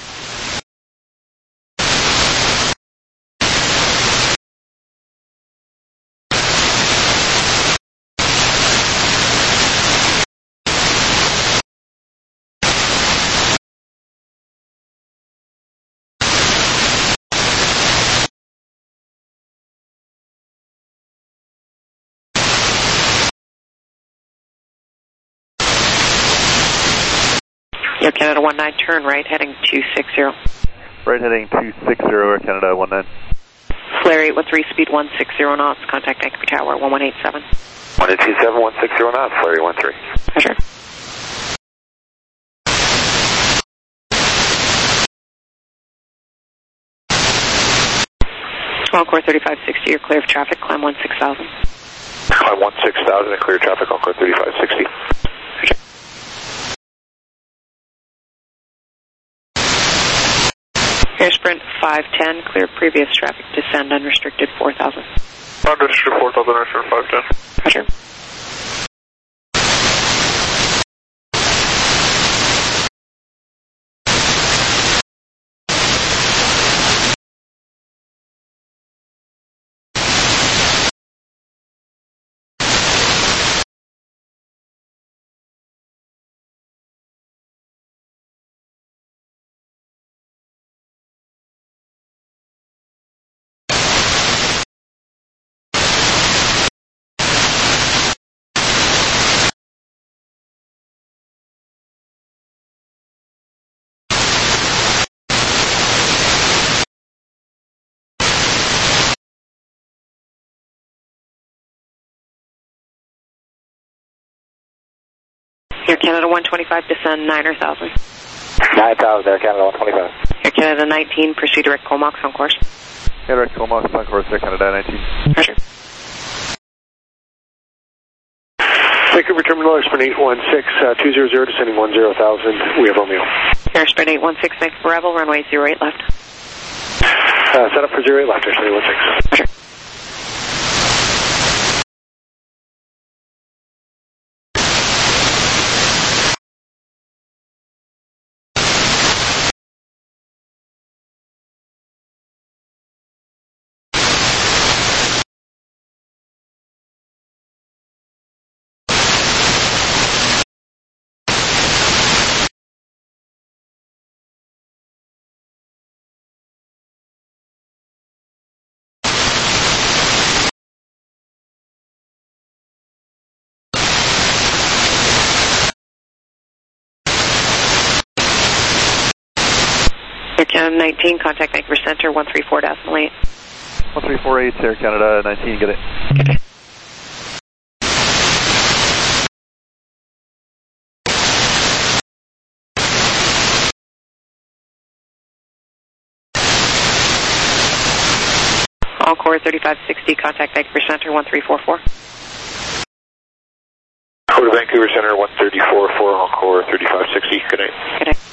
Air Canada one nine, turn right, heading two six zero. Right heading two six zero, Air Canada one nine. Flare eight one three, speed one six zero knots, contact Vancouver Tower one one eight seven. one eight two seven, one six zero knots, flare eight one three. Roger. Encore thirty-five sixty, you're clear of traffic, climb one six thousand. Climb one six thousand and clear traffic, Encore thirty-five sixty. Roger. Air Sprint five ten, clear previous traffic, descend unrestricted four thousand. Unrestricted four thousand, Air Sprint five ten. Roger. Air Canada one twenty-five, descend nine thousand. nine thousand, Air Canada one twenty-five. Air Canada nineteen, proceed direct Comox on course. Yeah, direct Comox on course, Air Canada nineteen. Roger. Vancouver Terminal, Air Sprint eight one six, uh, two zero zero, descending one zero thousand, we have Romeo. Air Sprint eight one six, make arrival, runway zero eight left. Uh, set up for zero eight left, Air Sprint eight one six. Roger. Air Canada nineteen, contact Vancouver Center, one three four decimal eight. one three four eight, Air Canada nineteen, get it. Okay. Encore thirty-five sixty, contact Vancouver Center, one three four four. Go to Vancouver Center, one thirty four four, Encore thirty-five sixty, good night. Good night.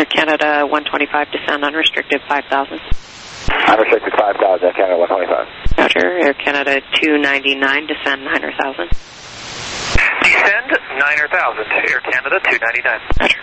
Air Canada one twenty-five, descend unrestricted five thousand. Unrestricted five thousand, Air Canada one twenty-five. Roger. Air Canada two ninety-nine, descend nine thousand. Descend nine thousand, Air Canada two ninety-nine. Roger.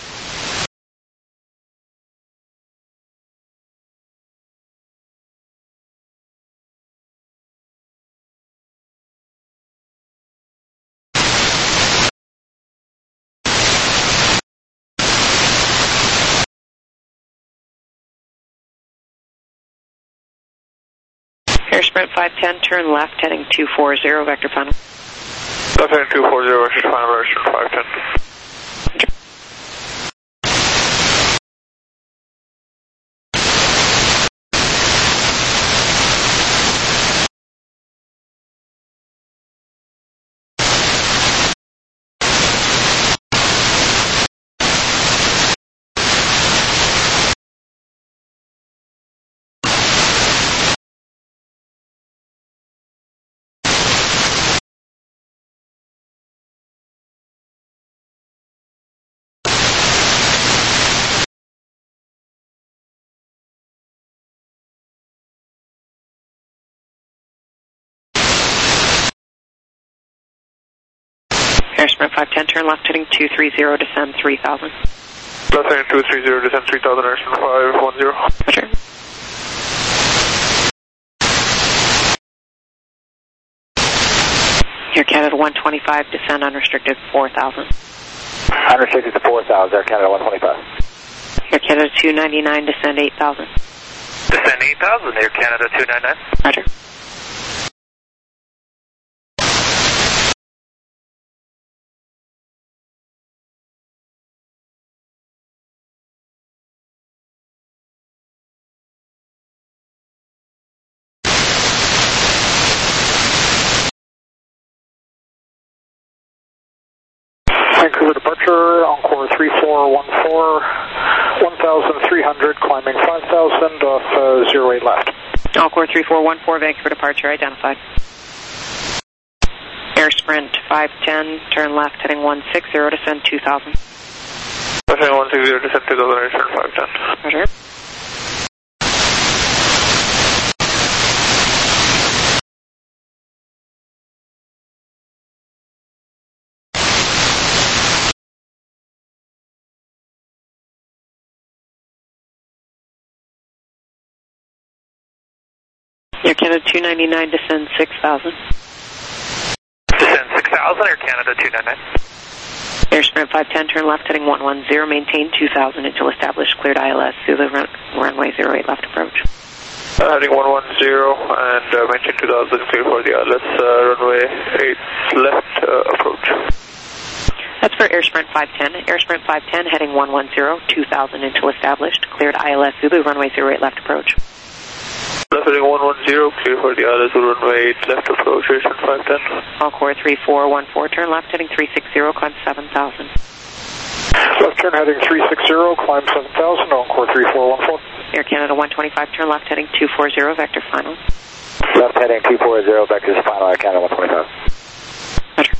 Air Sprint five ten, turn left, heading two four zero, vector final. Left heading two four zero, vector final, Air Sprint five ten. Air Sprint five ten, turn left, heading two three zero, descend three thousand. Left heading two three zero, descend three thousand, Air Sprint five one zero. Roger. Air Canada one twenty-five, descend unrestricted four thousand. Unrestricted to four thousand, Air Canada one twenty-five. Air Canada two ninety-nine, descend eight thousand. Descend eight thousand, Air Canada two ninety-nine. Roger. Vancouver departure, Encore three four one four, one thousand three hundred, climbing five thousand off uh, zero eight left. Encore three four one four, Vancouver departure identified. Air Sprint five ten, turn left, heading one six zero, descend two thousand. Left heading one six zero, descend two thousand, Air Sprint five ten. Roger. Air Canada two ninety-nine, descend six thousand. Descend six thousand, Air Canada two ninety-nine. Air Sprint five ten, turn left, heading one one zero, maintain two thousand until established, cleared I L S, Zulu run, runway zero eight left approach. Uh, heading one one zero and uh, maintain two thousand, clear for the I L S, uh, runway eight left uh, approach. That's for Air Sprint five ten. Air Sprint five ten, heading one one zero, two thousand until established, cleared I L S, Zulu runway zero eight left approach. Left heading one one zero, clear for the I L S, runway eight left approach, Air Sprint five ten. Encore three four one four, turn left, heading three six zero, climb seven thousand. Left turn heading three six zero, climb seven thousand, Encore three four one four. Air Canada one twenty-five, turn left, heading two four zero, vector final. Left heading two four zero, vector final, Air Canada one twenty-five. Roger.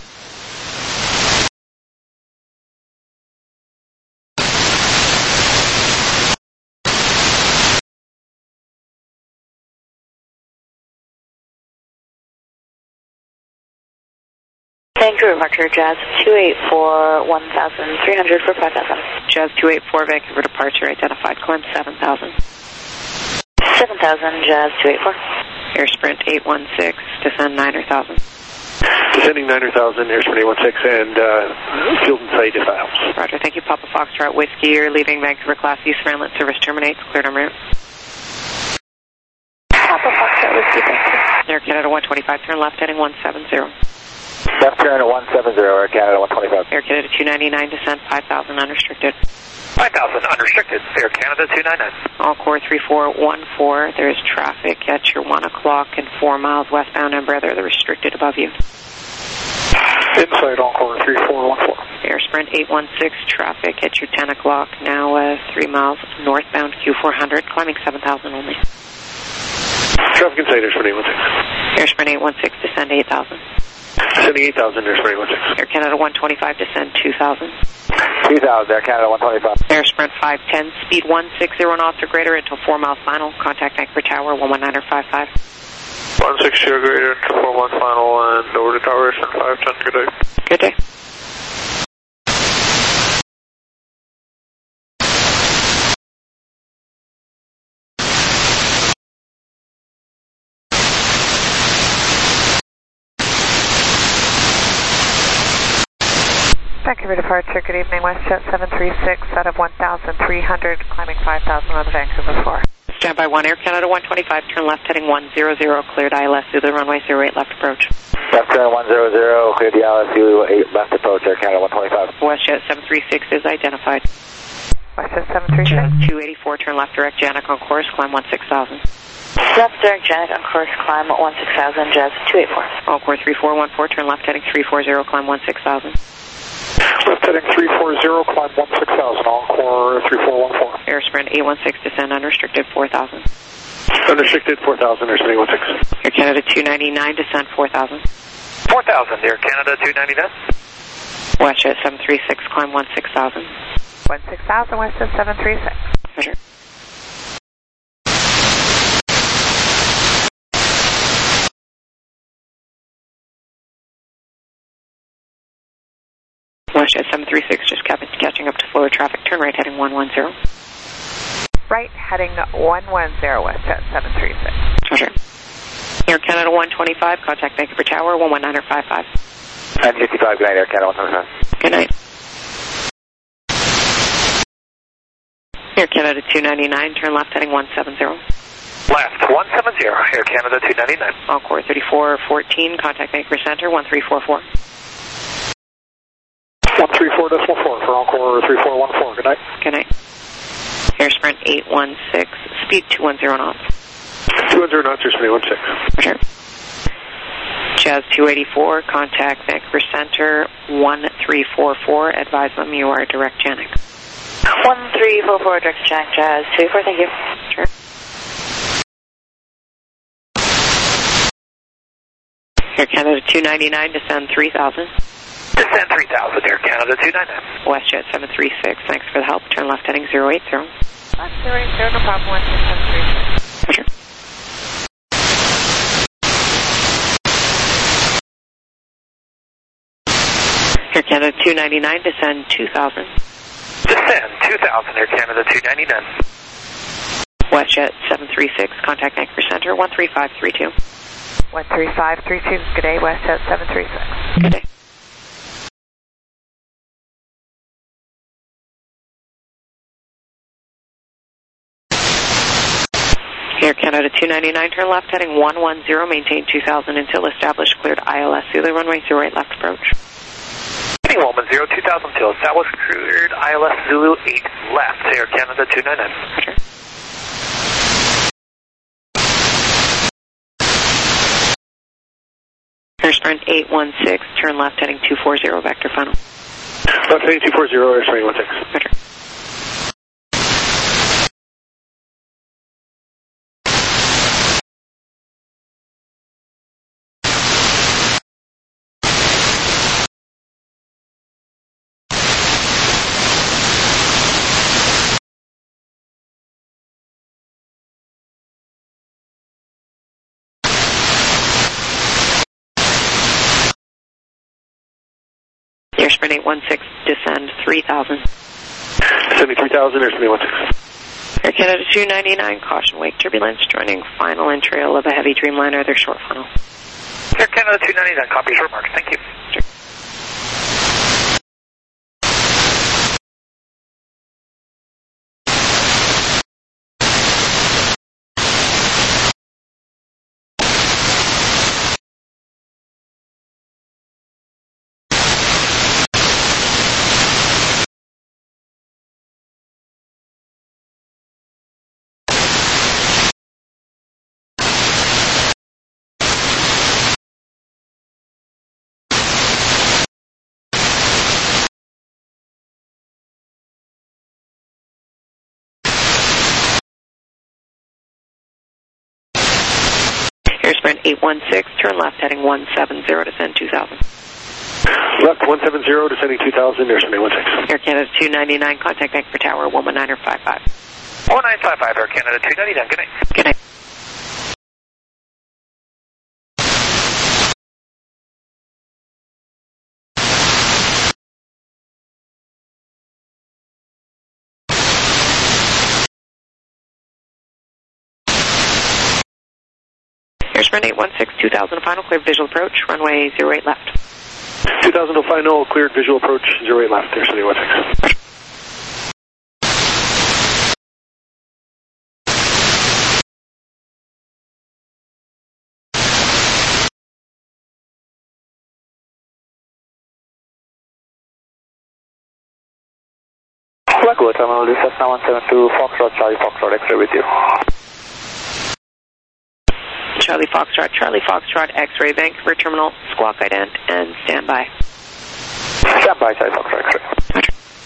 Vancouver departure, Jazz two eight four, one thousand three hundred for five thousand. Jazz two eight four, Vancouver departure identified, climb seven thousand. seven thousand, Jazz two eight four. Air Sprint eight one six, descend nine thousand. Descending nine thousand, Air Sprint eight one six, and uh, field in sight if that helps. Roger, thank you. Papa Foxtrot Whiskey, you're leaving Vancouver class East Inlet service terminates, cleared en route. Papa Foxtrot Whiskey, thank you. Air Canada one twenty-five, turn left, heading one seven zero. Left turn at one seven zero, Air Canada one twenty-five. Air Canada two ninety-nine, descend five thousand, unrestricted. five thousand, unrestricted, Air Canada two ninety-nine. Encore three four one four, there is traffic at your one o'clock and four miles westbound and brother, the restricted above you. Inside Encore three four one four. Air Sprint eight one six, traffic at your ten o'clock, now uh, three miles northbound Q four hundred, climbing seven thousand only. Traffic inside Air Sprint eight one six. Air Sprint eight one six, descend eight thousand. Sending eight thousand, Air Sprint eight one six. Air Canada one twenty-five, descend two thousand. two thousand, Air Canada one twenty-five. Air Sprint five ten, speed one sixty knots or greater until four miles final. Contact Anchorage Tower one one nine five five. one sixty or greater until four one final and over to Tower and five ten. Good day. Good day. Vancouver departure, good evening, WestJet seven three six out of one thousand three hundred, climbing five thousand on the Vancouver floor. Standby one, Air Canada one twenty-five, turn left heading one zero zero, cleared I L S through the runway zero eight left approach. Left turn one zero zero, cleared the I L S zero eight left approach, Air Canada one twenty-five. WestJet seven three six is identified. WestJet seven three six. two eighty-four, turn left direct Janek on course, climb one six thousand. Left direct Janek on course, climb one six thousand, Jazz two eighty-four. All core three four one four, turn left heading three four zero, climb one six thousand. Left heading three four zero, climb one six thousand, Encore three four one four. Air Sprint eight one six, descend unrestricted four thousand. Unrestricted four thousand, Air Sprint eight one six. Air Canada two ninety-nine, descend four thousand. four thousand, Air Canada two ninety-nine. WestJet seven three six, climb one six thousand. one six thousand, WestJet seven three six. Measure. WestJet seven three six, just catching up to slower traffic. Turn right heading one one zero. Right heading one one zero, WestJet seven three six. Measure. Air Canada one twenty-five, contact Vancouver Tower one one nine five five. nine fifty-five, good night, Air Canada one twenty-five. Good night. Air Canada two ninety-nine, turn left heading one seven zero. Left one seven zero, Air Canada two ninety-nine. Encore thirty-four fourteen, contact Vancouver Center one three four four. one three four decimal four for Encore three four one four. Good night. Good night. Air Sprint eight one six, speed two one zero knots. two one zero knots, Air Sprint eight one six. Sure. Jazz two eighty-four, contact Vancouver Center one three four four. Advise them you are direct Janek. one three four four, direct Janek, Jazz two four, thank you. Sure. Air Canada two ninety-nine, descend three thousand. Descend three thousand, Air Canada two ninety-nine. WestJet seven three six, thanks for the help. Turn left heading zero eight zero. Left zero eight zero, no problem, one six seven three six. Sure. Air Canada two ninety-nine, descend two thousand. Descend two thousand, Air Canada two ninety-nine. WestJet seven three six, contact Vancouver Center one three five three two. one three five three two, good day, WestJet seven three six. Good day. Air Canada two ninety-nine, turn left heading one one zero, maintain two thousand until established, cleared I L S through the runway zero eight left approach. Heading one one zero, two thousand till established, cleared I L S Zulu eight left, Air Canada two ninety-nine. Sure. Air Sprint eight one six, turn left heading two four zero, vector final. Left heading two four zero, Air Sprint eight one six. Roger. Air Sprint eight one six, descend three thousand. Descending three thousand, Air Sprint eight one six. Air Canada two ninety-nine, caution wake turbulence, joining final and trail of a heavy Dreamliner, their short funnel. Air Canada two ninety-nine, copy short mark, thank you. Sure. Sprint eight one six, turn left heading one seven zero, descend two thousand. Left one seven zero, descending two thousand, Air Sunday one six. Air Canada two ninety-nine, contact Vancouver Tower one one nine five five. one nine five five, Air Canada two ninety-nine, good night. Good night. Air Sprint eight one six, two thousand final, cleared visual approach, runway zero eight left. two thousand final, cleared visual approach, zero eight left, Air Sunday one six. Flaco Terminal, this is Cessna one seven two, Foxtrot, Charlie Foxtrot, X-ray with you. Charlie Foxtrot, Charlie Foxtrot, X-ray, Vancouver Terminal, squawk ident, and stand by. Stand by, Charlie Foxtrot, X-ray.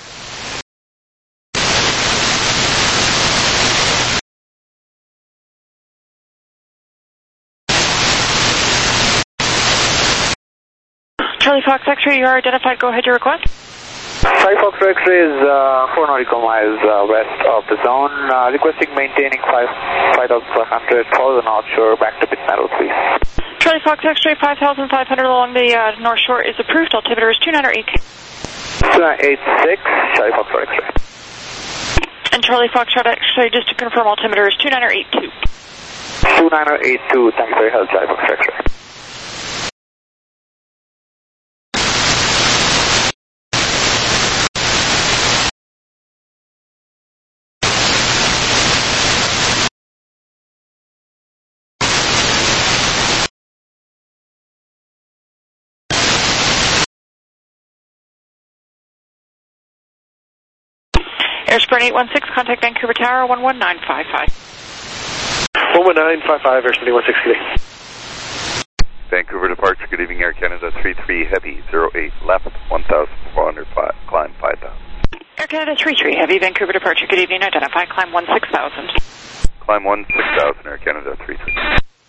Charlie Fox X-ray, you are identified. Go ahead, your request. Charlie Fox X-ray is uh, four nautical miles uh, west of the zone, uh, requesting maintaining five thousand five hundred for the North Shore, back to Pitmeadow, please. Charlie Fox X-ray, five thousand five hundred along the uh, North Shore is approved. Altimeter is two nine eight. two nine eight six, Charlie Fox X-ray. And Charlie Fox X-ray, just to confirm, altimeter is two nine eight two. two nine eight two, thank you for your help, Charlie Fox X-ray. Air Sprint eight one six, contact Vancouver Tower one one nine five five. one one nine five five, Air Sunday one six, good evening. Vancouver departure, good evening, Air Canada three three Heavy, zero eight left, one thousand four hundred, climb five thousand. Air Canada three three Heavy, Vancouver departure, good evening, identify, climb one six thousand. Climb one six thousand, Air Canada three three.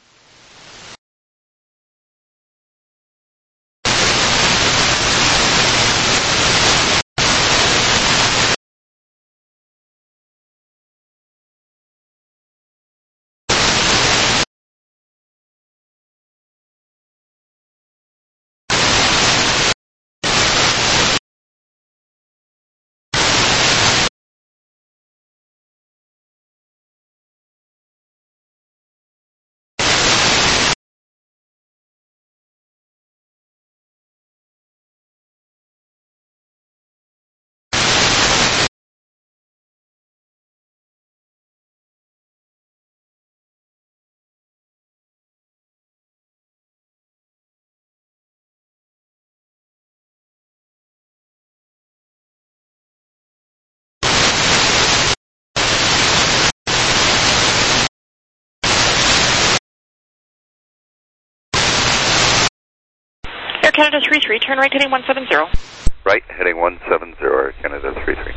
Air Canada three three, turn right heading one seven zero. Right, heading one seven zero, Air Canada three three.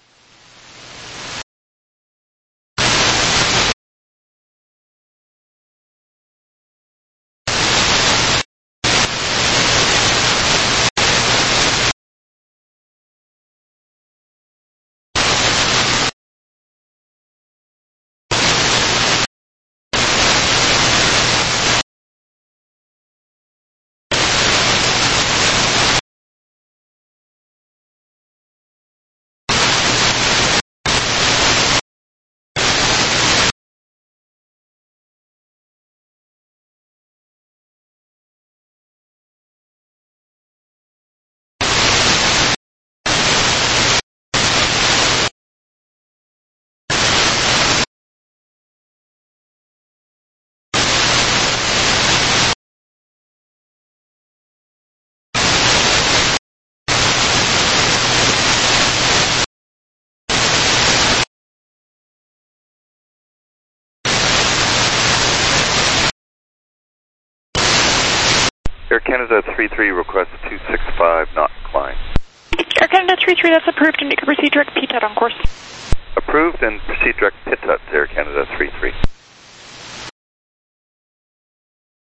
Air Canada three three requests two six five knot climb. Air Canada three three, that's approved, and you can proceed direct P T U T on course. Approved and proceed direct P T U T, Air Canada three three.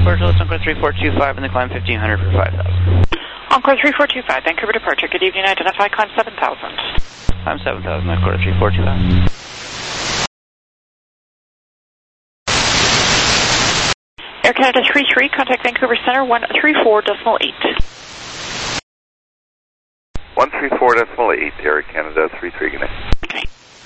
Encore Juliet, Encore three four two five, and the climb fifteen hundred for five thousand. Encore three four two five, Vancouver departure. Good evening, identify, climb seven thousand. Climb seven thousand, Encore three four two five. Air Canada three three, contact Vancouver Center one three four decimal eight. one three four decimal eight, Air Canada three three, good night. Okay.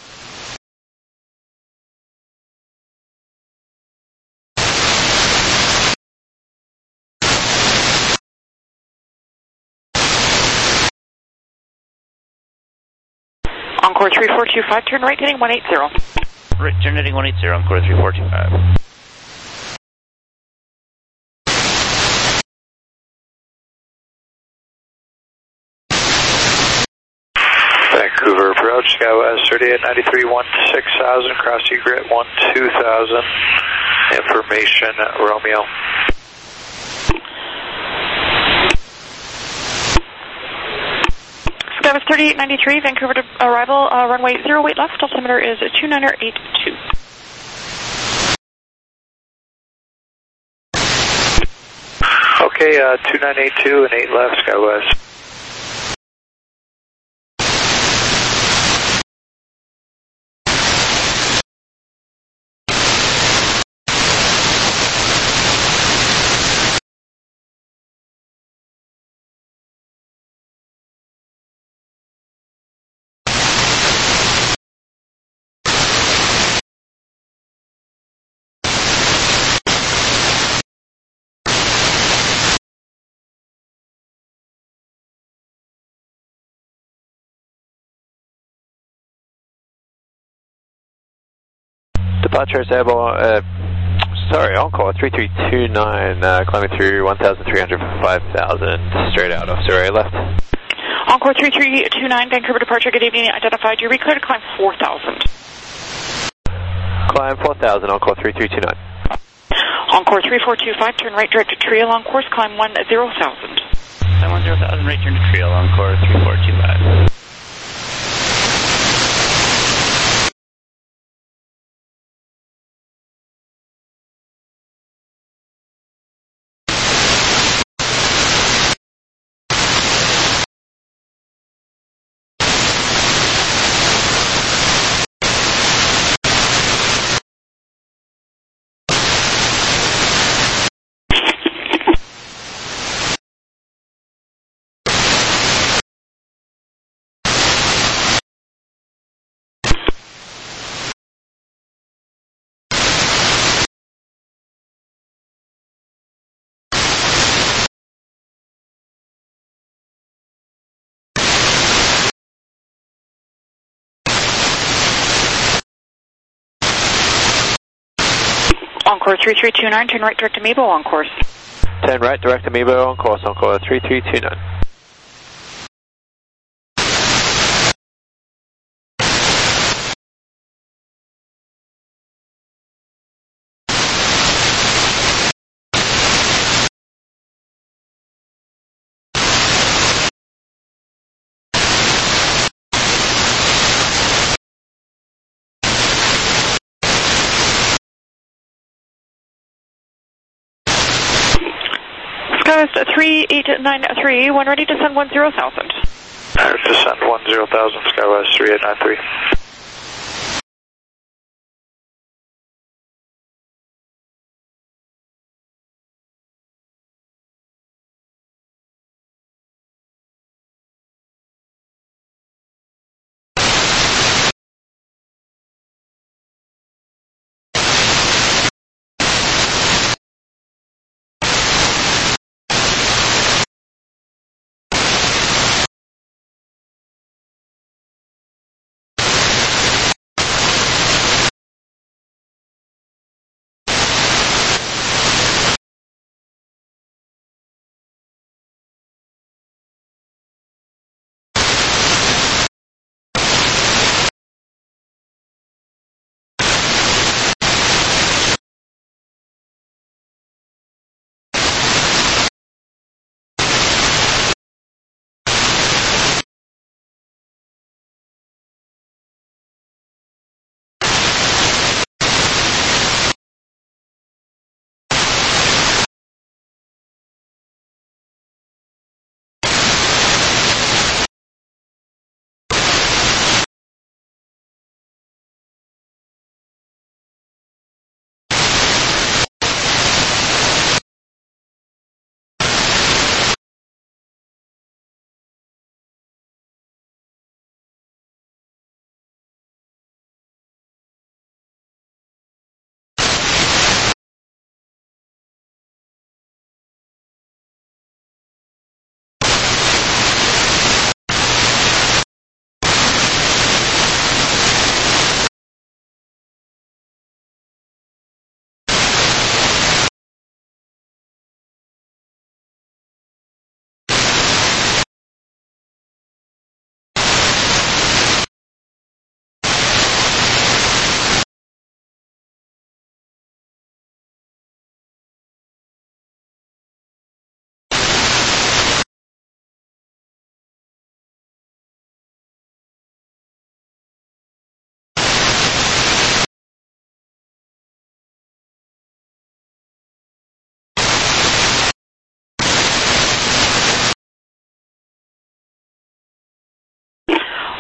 Encore three four two five, turn right heading one eighty. Right, turn heading one eighty, Encore three four two five. Vancouver approach, Skywest thirty-eight ninety-three, one six thousand, cross egret one two thousand, information Romeo. Skywest thirty-eight ninety-three, Vancouver to arrival, uh, runway zero eight left, altimeter is two nine eight two. Okay, uh, two nine eight two and eight left, Skywest. Departure Sable, uh, sorry, Encore three three two nine, uh, climbing through one thousand three hundred for five thousand, straight out, officer area left. Encore three three two nine, Vancouver departure, good evening, identified, you're clear to climb four thousand. Climb four thousand, Encore three three two nine. Encore three four two five, turn right direct to Trio, on course, climb one zero thousand. Climb one zero thousand, right turn to Trio, Encore three four two five. Encore three three two nine, turn right direct to Mebo, on course. Turn right direct to Mebo, on course, Encore three three two nine. Skywest three eight nine three, when ready to send one zero thousand. Descend one zero thousand, Skywest three eight nine three.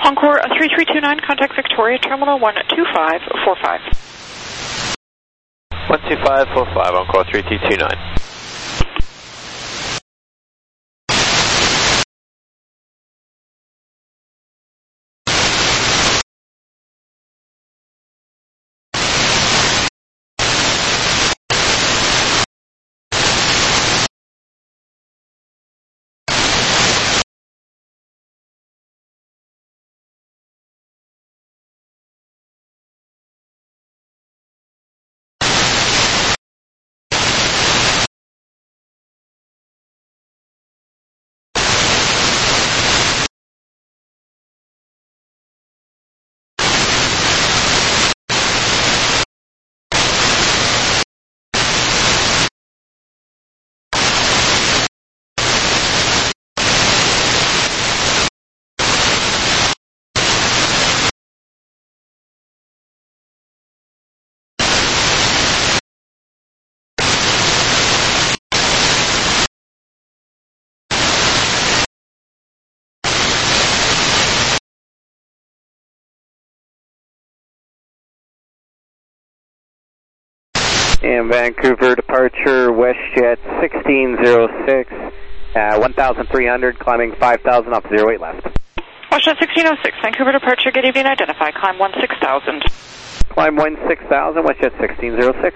Encore three three two nine, contact Victoria, terminal one two five four five. one two five four five, Encore three two two nine. And Vancouver departure, WestJet sixteen oh six, uh, one thousand three hundred, climbing five thousand off zero eight left. WestJet sixteen oh six, Vancouver departure, good evening, identify, climb one six thousand. Climb one six thousand, WestJet sixteen oh six.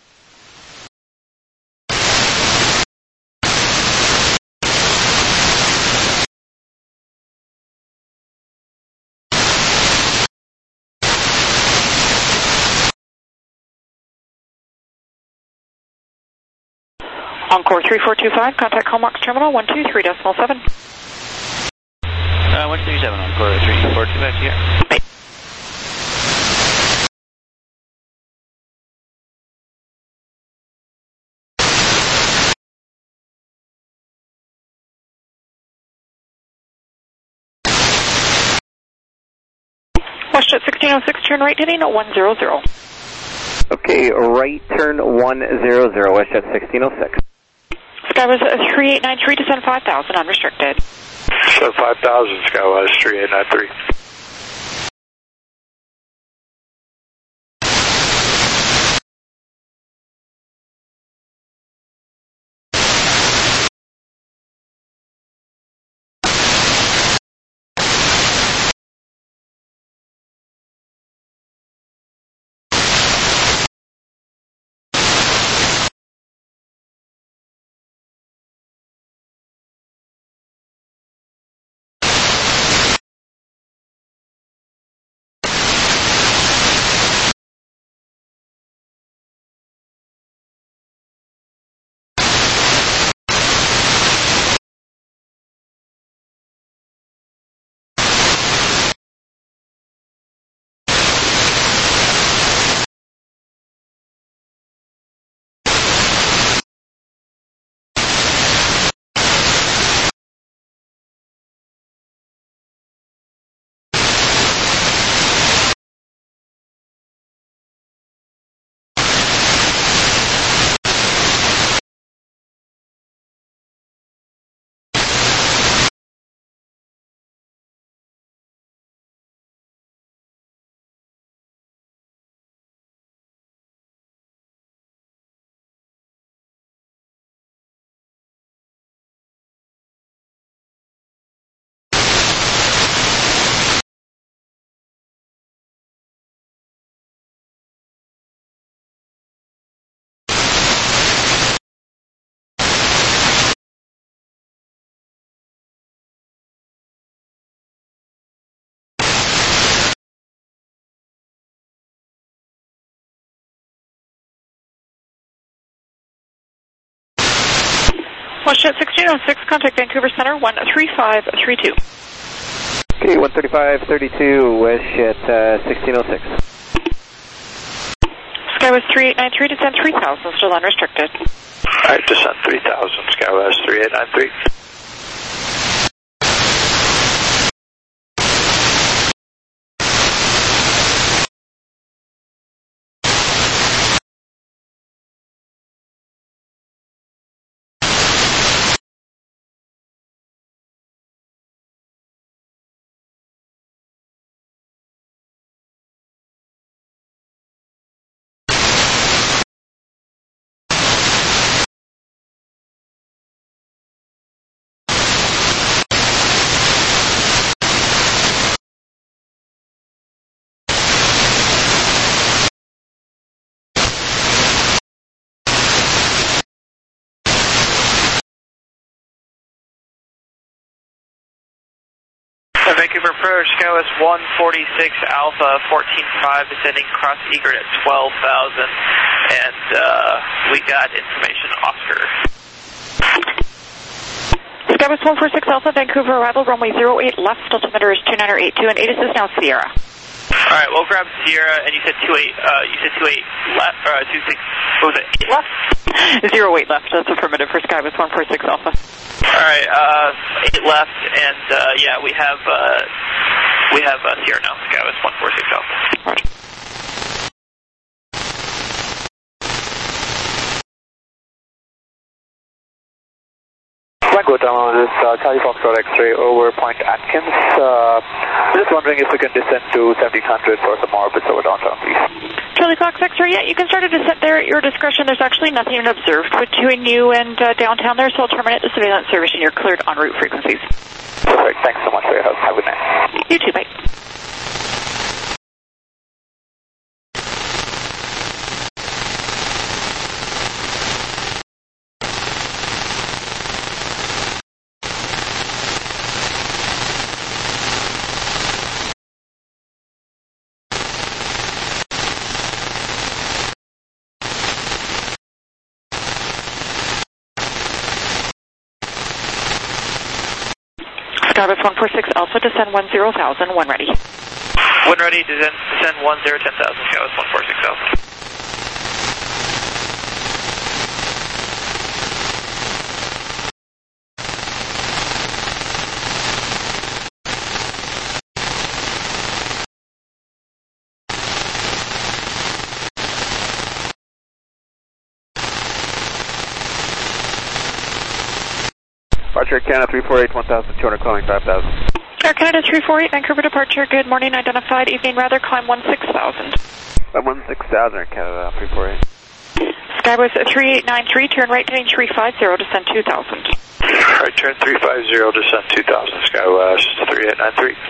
Encore three four two five, contact Comox terminal one two three decimal seven. Uh, one two seven, Encore three four two five here. Bye. WestJet sixteen oh six, turn right heading at one zero zero. Okay, right turn one zero zero, WestJet sixteen oh six. Skywest three eight nine three, descend five thousand, unrestricted. Descend five thousand, Skywest three eight nine three. WestJet sixteen oh six, contact Vancouver Center one three five three two. Okay, one thirty-five thirty-two, WestJet uh, sixteen oh six. Skywest three eight nine three, descend three thousand, still unrestricted. Alright, descend three thousand, Skywest three eight nine three. Uh, Vancouver approach, Skywest one forty-six Alpha, fourteen five, descending cross egret at twelve thousand, and uh, we got information Oscar. Skywest one forty-six Alpha, Vancouver arrival, runway zero eight left, altimeter is two nine eight two, and A T I S is now Sierra. All right, we'll grab Sierra, and you said two eight. Uh, you said two eight left, or uh, two six. What was it? Eight left. Zero eight left. That's affirmative for Skywest one four six Alpha. All right, uh, eight left, and uh, yeah, we have uh, we have uh, Sierra now. Skywest one four six Alpha. All right. Go down this uh, Charlie Foxtrot X-ray over Point Atkins. Uh, I'm just wondering if we can descend to seventeen hundred for some orbits over downtown, please. Charlie Fox X-ray, yeah, you can start a descent there at your discretion. There's actually nothing observed between you and uh, downtown there, so I'll terminate the surveillance service and you're cleared en route frequencies. Perfect. Thanks so much for your help. Have a good night. You too, bye. Skywest one four six Alpha, descend one zero thousand, when ready. When ready, descend, descend one zero ten thousand, Skywest one four six Alpha. Departure Canada three four eight, one thousand two hundred, climbing five thousand. Air Canada three four eight, Vancouver departure, good morning, identified, evening rather, climb one six thousand. Climb one six thousand, Air Canada three four eight. Skywest three eight nine three, turn right heading three five zero, descend two thousand. Right turn three five zero, descend two thousand, Skywest three eight nine three.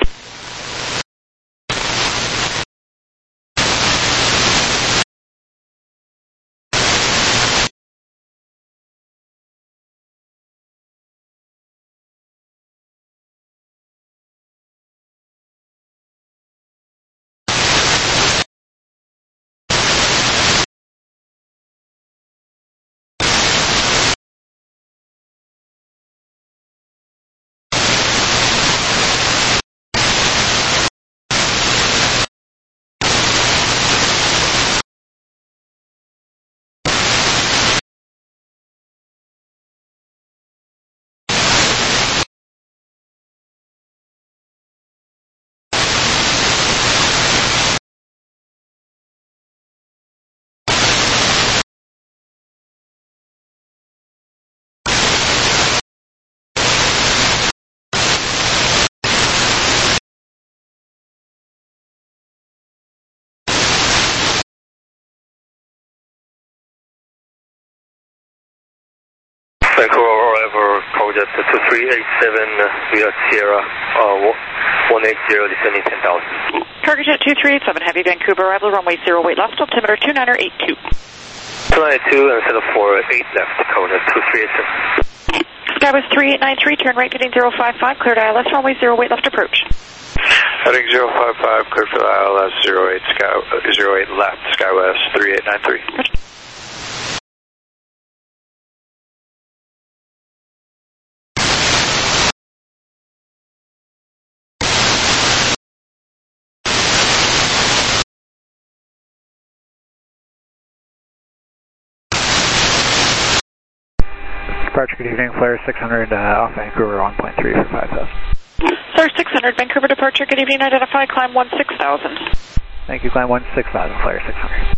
Vancouver arrival, Project two three eight seven, we are Sierra, uh, one eight zero, descending ten thousand. Target jet two three eight seven, heavy Vancouver arrival, runway zero eight left, altimeter two nine eight two. two nine two and set up for eight left, Dakota two three eight seven. Skywest three eight nine three, turn right heading zero five five, cleared I L S, runway zero eight left approach. Heading zero five five, cleared for the I L S zero eight, sky, uh, zero eight left, Skywest three eight nine three. Good. Departure, good evening, Flare six hundred, uh, off Vancouver, one point three for five thousand. Flare six hundred, Vancouver departure, good evening, identified, climb one six thousand. Thank you, climb one six thousand, Flare six hundred.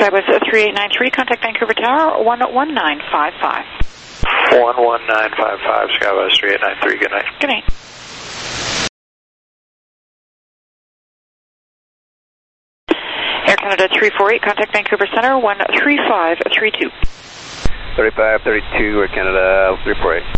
Skybus three eight nine three, contact Vancouver Tower, one one nine five five. one one nine five five, Skybus three eight nine three, good night. Good night. Air Canada three four eight, contact Vancouver Center, one three five three two. thirty-five thirty-two, Air Canada three four eight.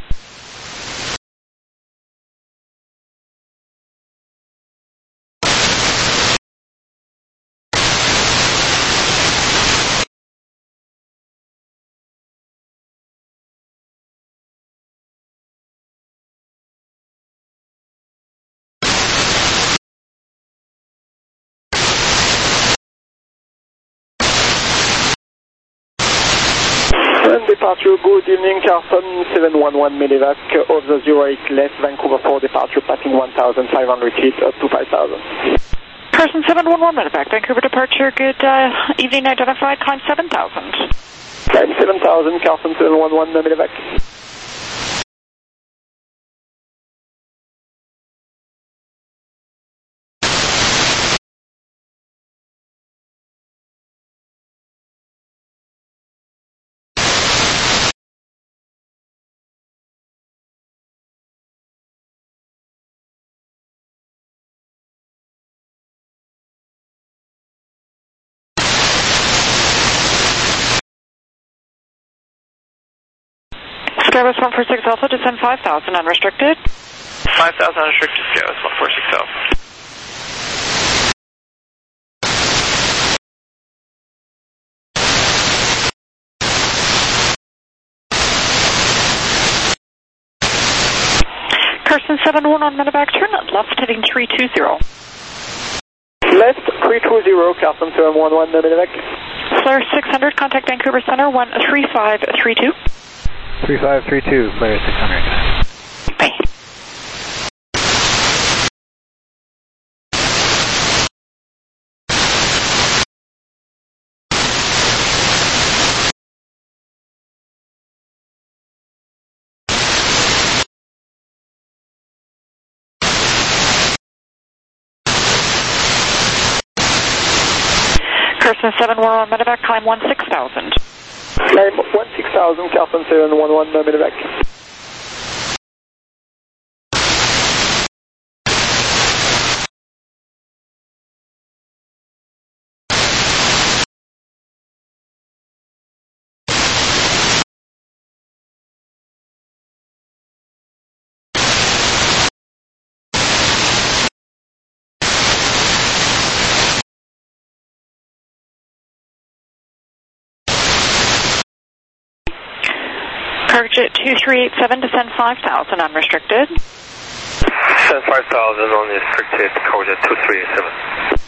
Departure, good evening, Carson seven one one Medevac of the zero eight left, Vancouver for departure, passing one thousand five hundred feet up to five thousand. Carson seven one one Medevac, Vancouver departure, good uh, evening identified, climb seven thousand. Climb seven thousand, Carson seven one one Medevac. Skybus one four six Alpha, descend five thousand, unrestricted. five thousand unrestricted, Skybus one four six Alpha. Carson seven one one Medevac, turn left heading three two zero. Left three two zero, Carson seven one one Medevac. Flare six hundred, contact Vancouver Center, one three five three two. three five three two, Flare six hundred. Bye. Carson seven one one Medevac, climb one six thousand. Climb one six thousand, Carson seven one one Medevac. Target two three eight seven, descend five thousand, unrestricted. Descend five thousand, unrestricted, Target two three eight seven.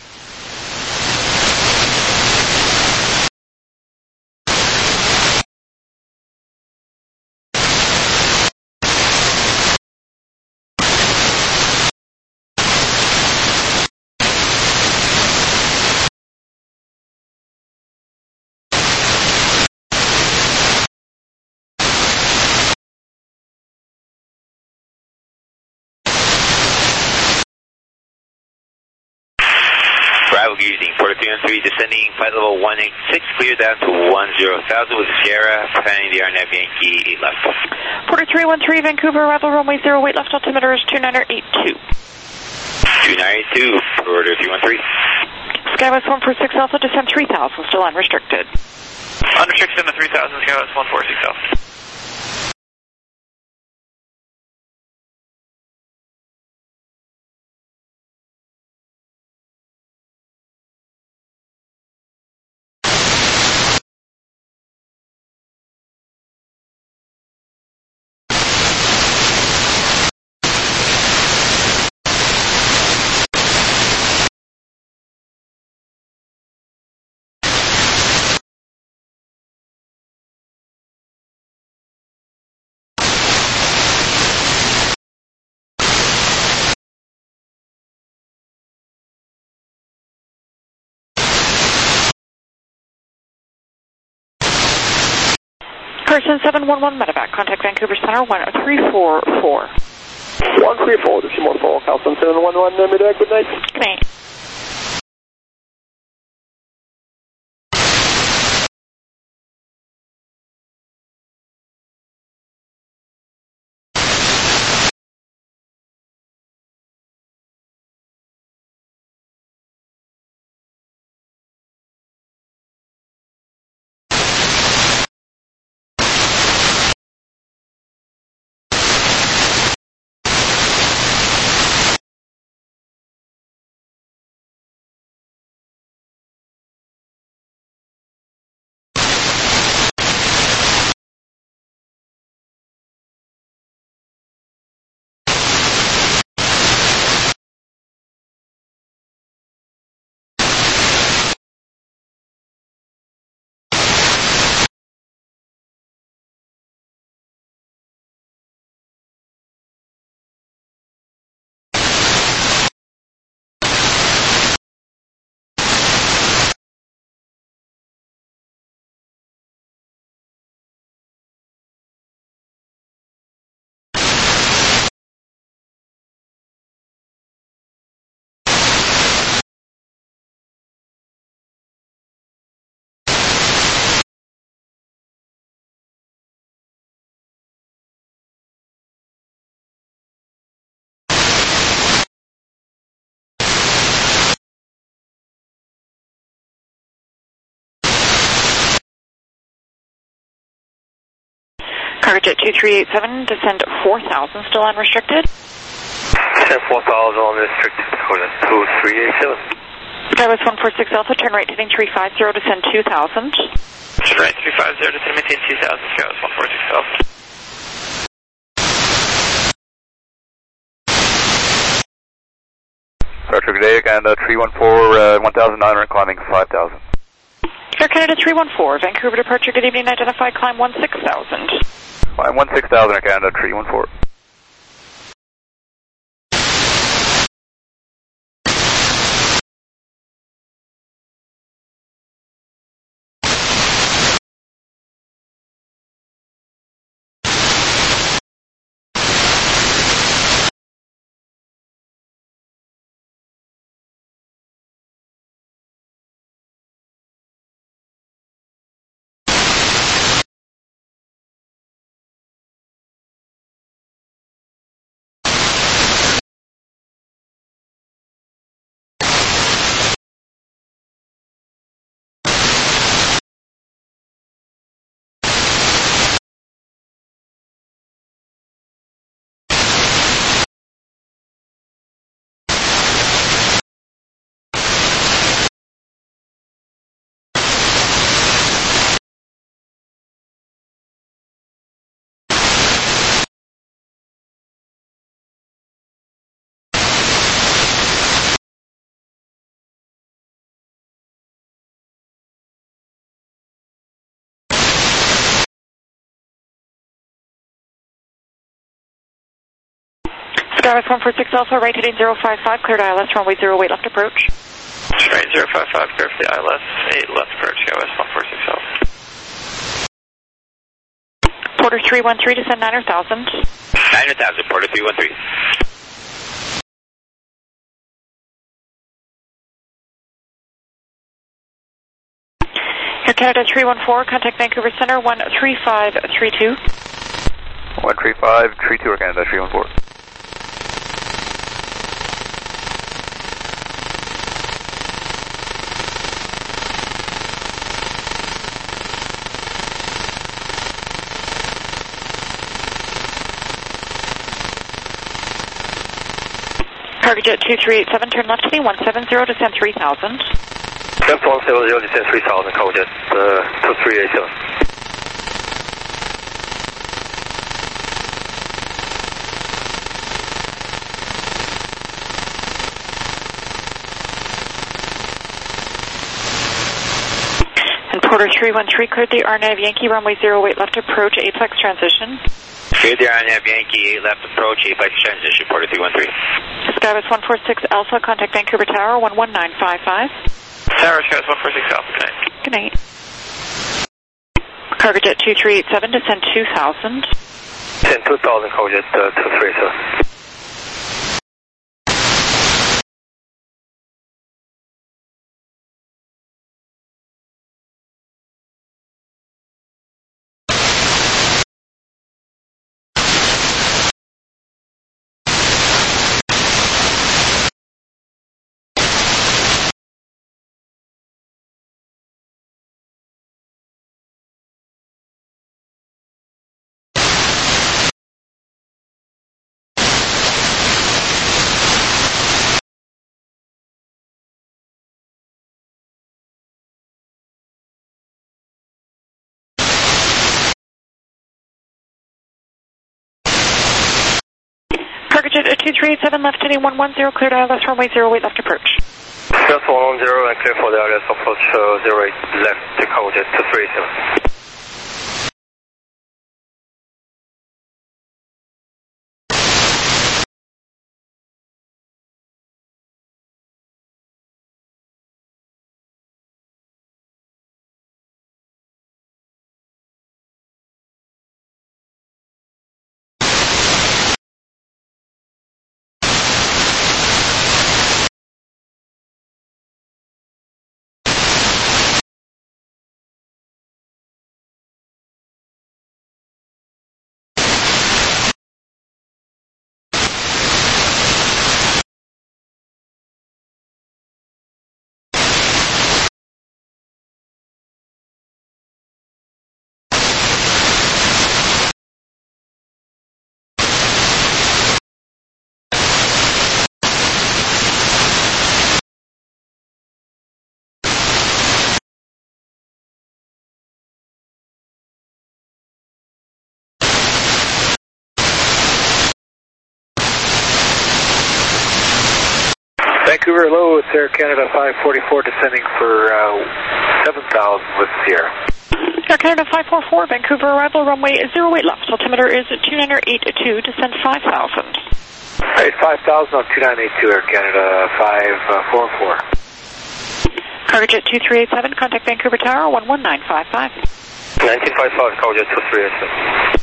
Using forty-three on three, descending flight level one eight six, clear down to one zero thousand with Sierra, planning the R N A V Yankee eight left. forty-three one three, Vancouver, arrival runway zero, weight left, altimeter is two nine eight two. two nine eight two, order three one three. Skybus one four six Alpha, descend three thousand, still unrestricted. Unrestricted into three thousand, Skybus one four six Alpha. Carson seven one one Medevac, contact Vancouver Center, one three four four. one three four, decimal four, Carson seven one one Medevac, good night. Good night. Cargo Jet two three eight seven, descend four thousand, still unrestricted. Descend four thousand, unrestricted, Dakota two three eight seven. Skywest one four six Alpha, turn right heading three five zero, descend two thousand. Turn right three five zero, descend maintain two thousand, Skywest one four six Alpha. Departure good day, Canada three one four, uh, one thousand nine hundred, climbing five thousand. Air Canada three one four, Vancouver departure, good evening, identified, climb one six thousand. Climb one six thousand, Air Canada three one four. Skywest one four six Alpha, right heading zero five five, cleared I L S, runway zero eight, left approach. Right zero five five, clear for the I L S, eight left approach, Skywest one four six Alpha. Porter three one three, descend nine thousand. nine thousand, Porter three one three. Air Canada three one four, contact Vancouver Center one three five three two. one three five three two, Air Canada three one four. Cargo Jet two three eight seven, turn left heading one seven zero, descend three thousand. Descend one seven zero, descend three thousand, Cargo Jet uh, two three eight seven. And Porter three one three, cleared the R N A V Yankee, runway zero eight, left approach, Apex transition. Cleared the R N A V Yankee, eight left approach, Apex transition, Porter three one three. Skywest one four six Alpha, contact Vancouver Tower one one nine five five. Tower, Skywest one four six Alpha, good night. Good night. Cargo Jet two three eight seven, descend two thousand. Descend two thousand, Cargo Jet uh, two three eight seven. Cargo Jet two three eight seven, left heading one one zero, cleared I L S, runway zero eight, left approach. Just one one zero and clear for the I L S approach uh, zero eight, left to Cargo Jet two three eight seven. Vancouver, hello, it's Air Canada five forty-four descending for uh, seven thousand with Sierra. Air Canada five forty-four, Vancouver, arrival runway zero eight left. Altimeter is two nine eight two, descend five thousand. Alright, five thousand on two nine eight two, Air Canada five forty-four. Cargojet two three eight seven, contact Vancouver Tower one one nine five five. nineteen fifty-five, Cargojet two three eight seven.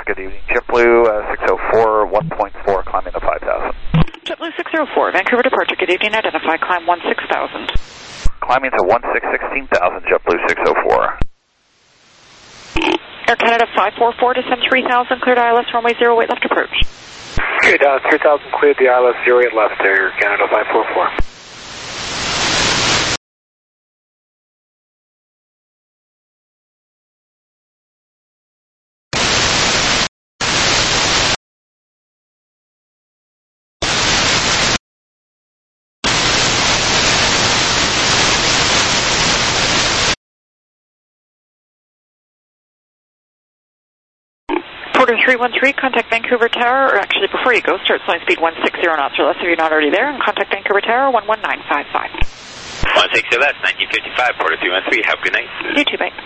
good evening. JetBlue uh, six oh four, one point four, climbing to five thousand. JetBlue six oh four, Vancouver departure, good evening, identify, climb one six thousand. Climbing to one six sixteen thousand, JetBlue six oh four. Air Canada five four four, descend three thousand, cleared I L S, runway zero eight left approach. Okay, down three thousand, cleared the I L S zero eight left, Air Canada five four four. Porter three one three, contact Vancouver Tower, or actually before you go, start flying speed one sixty knots or less if you're not already there, and contact Vancouver Tower one one nine five five. one sixty or less, nineteen fifty-five, Porter three one three, have a good night. You too, mate.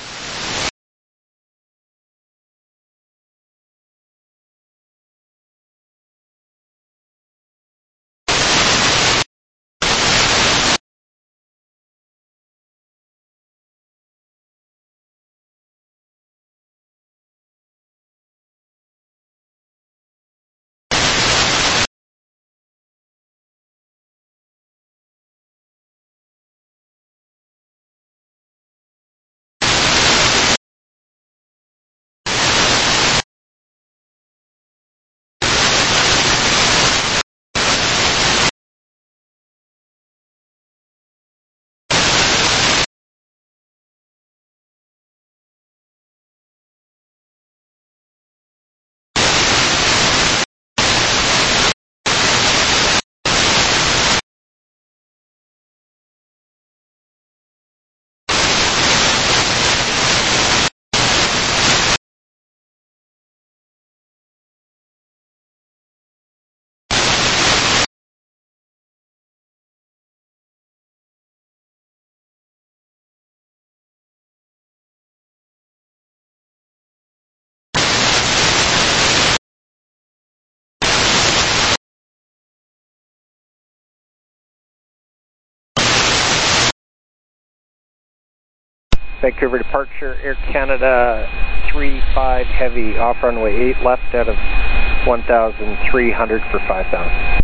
Vancouver departure, Air Canada three five heavy, off runway eight left out of one thousand three hundred for five thousand.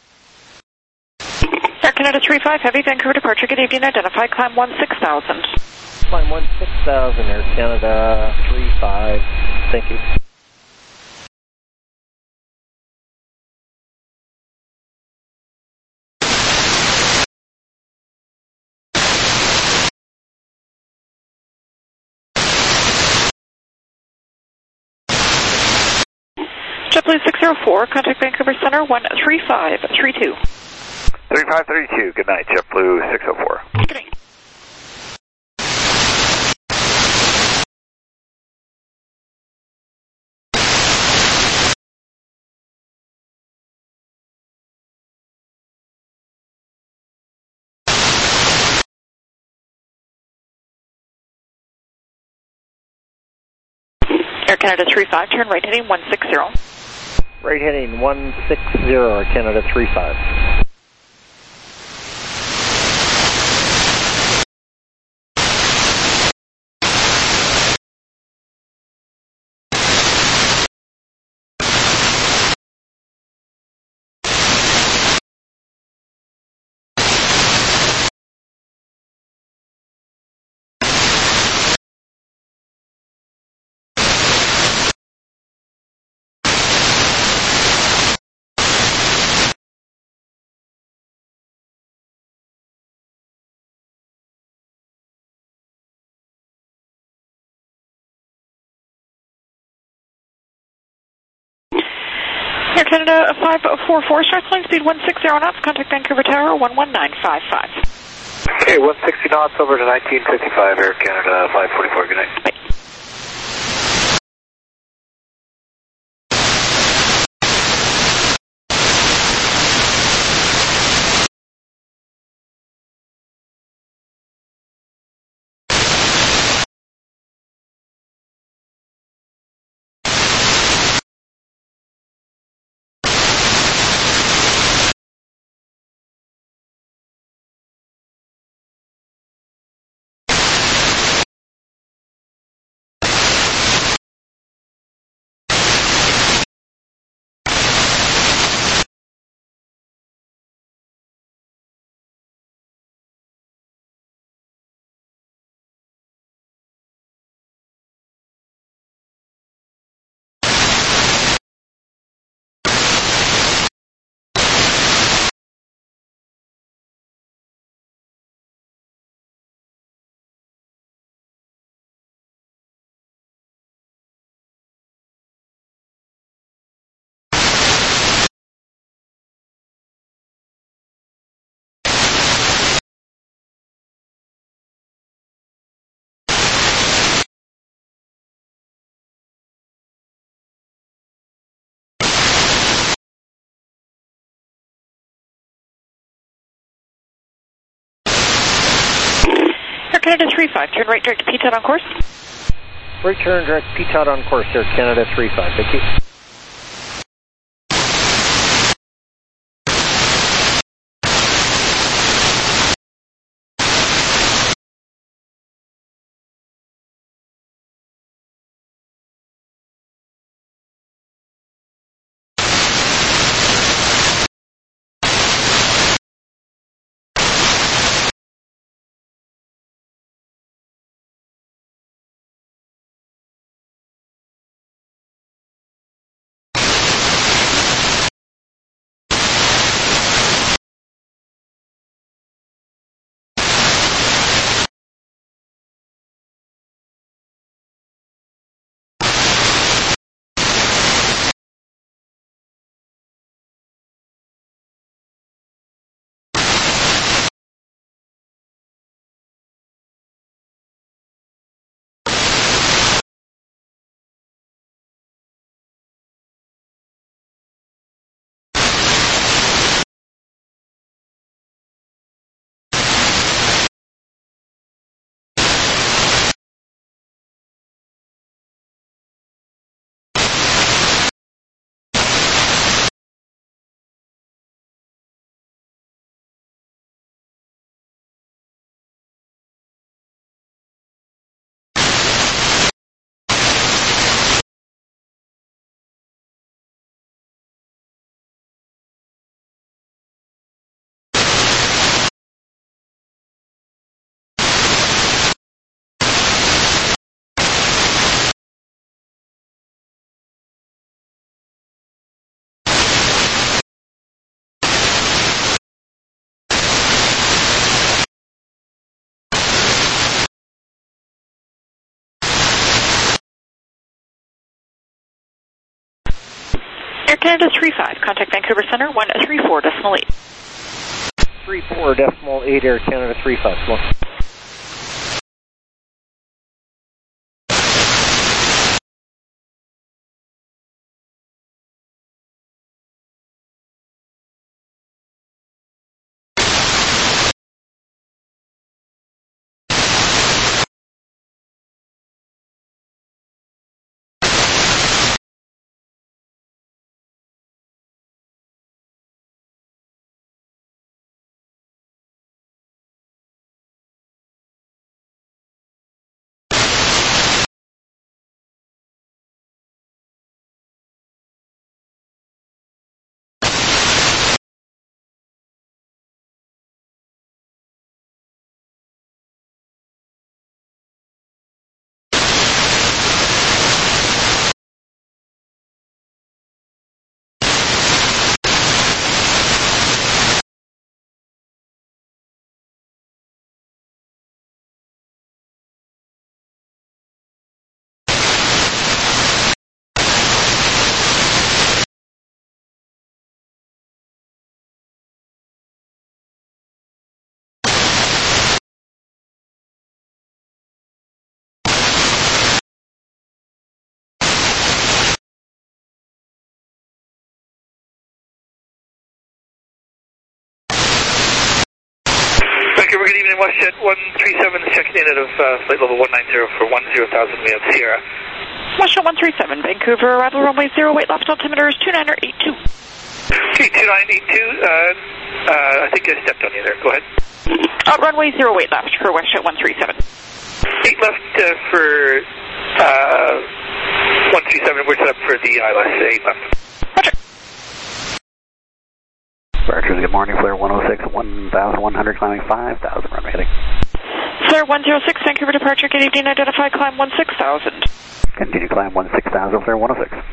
Air Canada three five heavy, Vancouver departure, good evening, identify, climb one six thousand. Climb one six thousand, Air Canada three five, thank you. JetBlue six oh four, contact Vancouver Center one three five three two. three five three two, good night, JetBlue six oh four. Good night. Air Canada three five, turn right heading one six zero. Right heading one six zero, Air Canada three five. Air Canada five four four, start flying speed one six zero knots, contact Vancouver Tower one one nine five five. Okay, one sixty knots over to nineteen fifty-five, Air Canada five forty-four, good night. Bye. Canada three five, turn right direct to P T O T on course. Right turn direct P T O T on course, Air Canada three five, thank you. Air Canada three five, contact Vancouver Center, one three four decimal eight. three four decimal eight, Air Canada three five, come on. Vancouver, good evening, WestJet one three seven, checking in out of uh, flight level one nine zero for one zero thousand, we have Sierra. WestJet one three seven, Vancouver, arrival runway zero, weight left, altimeter is two nine eight two. Okay, two nine eight two, uh, uh, I think I stepped on you there, go ahead. Uh, runway zero, weight left for WestJet one three seven. eight left uh, for uh, one three seven, we're set up for the I L S, eight left. Roger. Departures, good morning, Flare one oh six, one thousand one hundred, climbing five thousand, runway heading. Flare one oh six, Vancouver departure, good evening, identify, climb one six thousand. Continue climb one six thousand, Flare one oh six.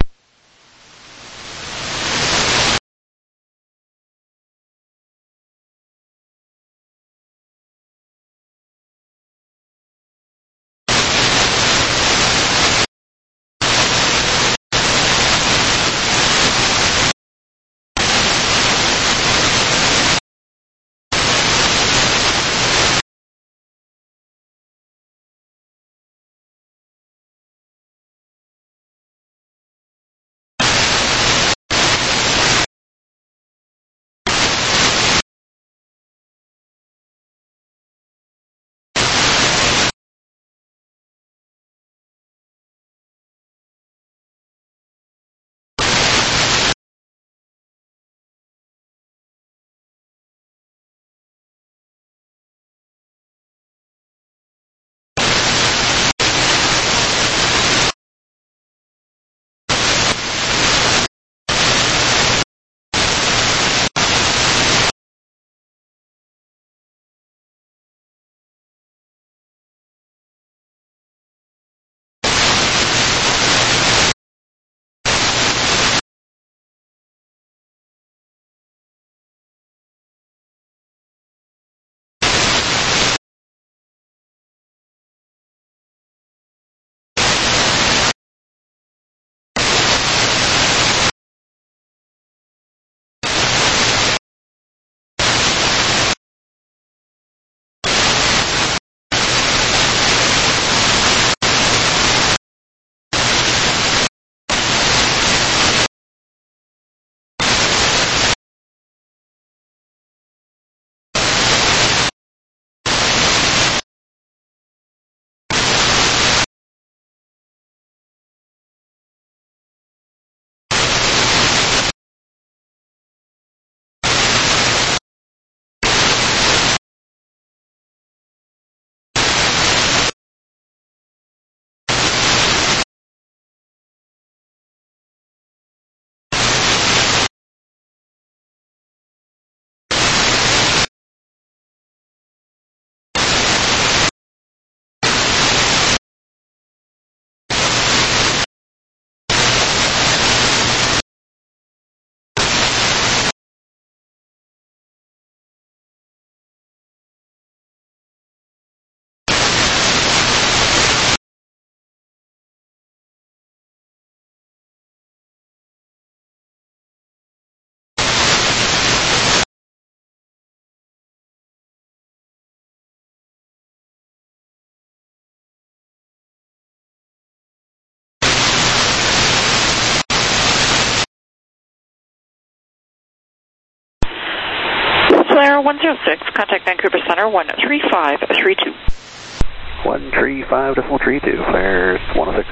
Sierra one zero six, contact Vancouver Center one three five three two. one three five decimal three two, flares one oh six.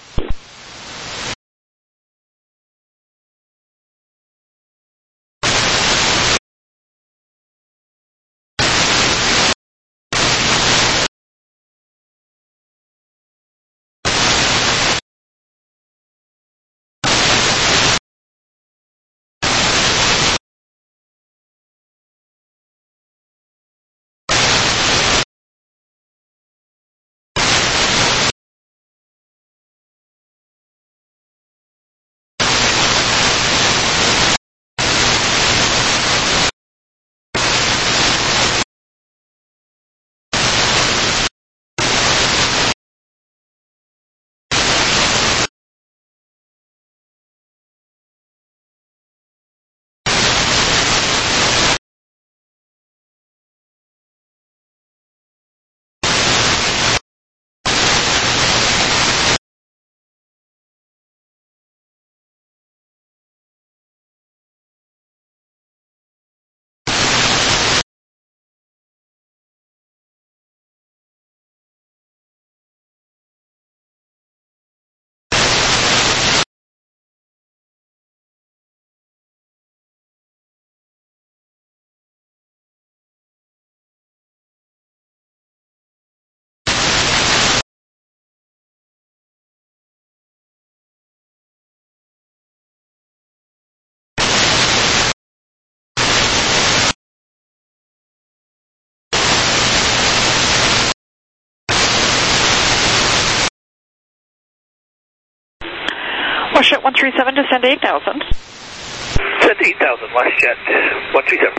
WestJet one three seven, descend eight thousand. Descend eight thousand, WestJet one three seven.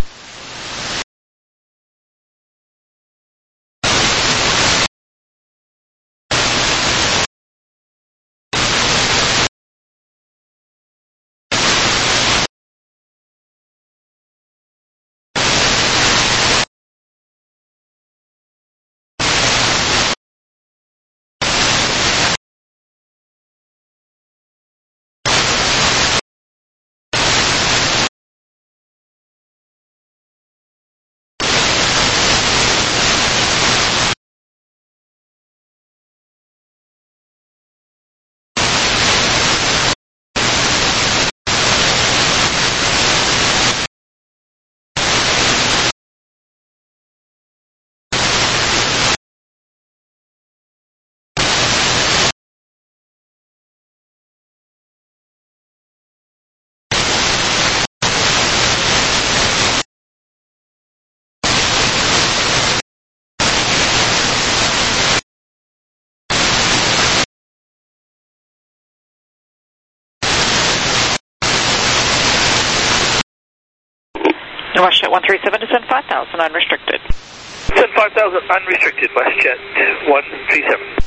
WestJet one three seven, descend five thousand, unrestricted. Descend five thousand, unrestricted, WestJet one three seven.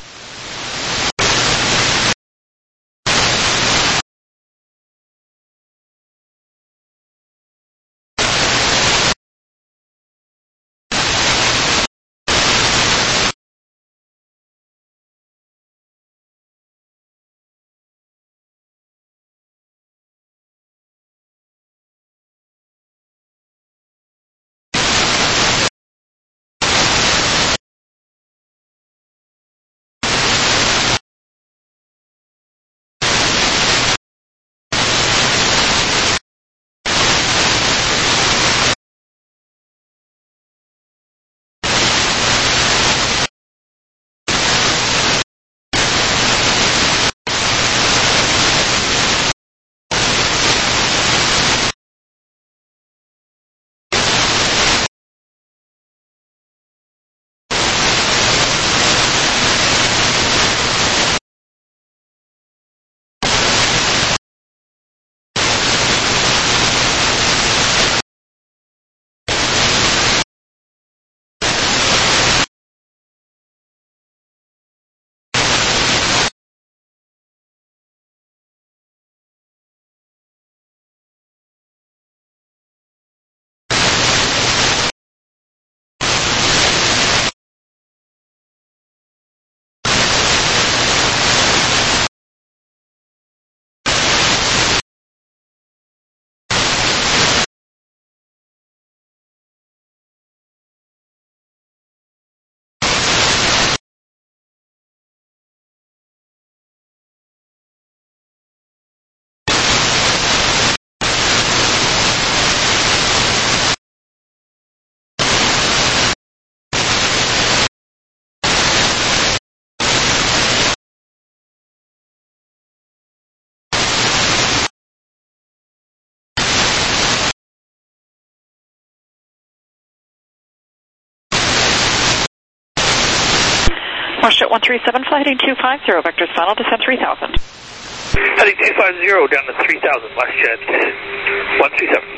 Westjet one three seven, flight heading two five zero, vectors final, descent three thousand. Heading two five zero down to three thousand, Westjet one three seven.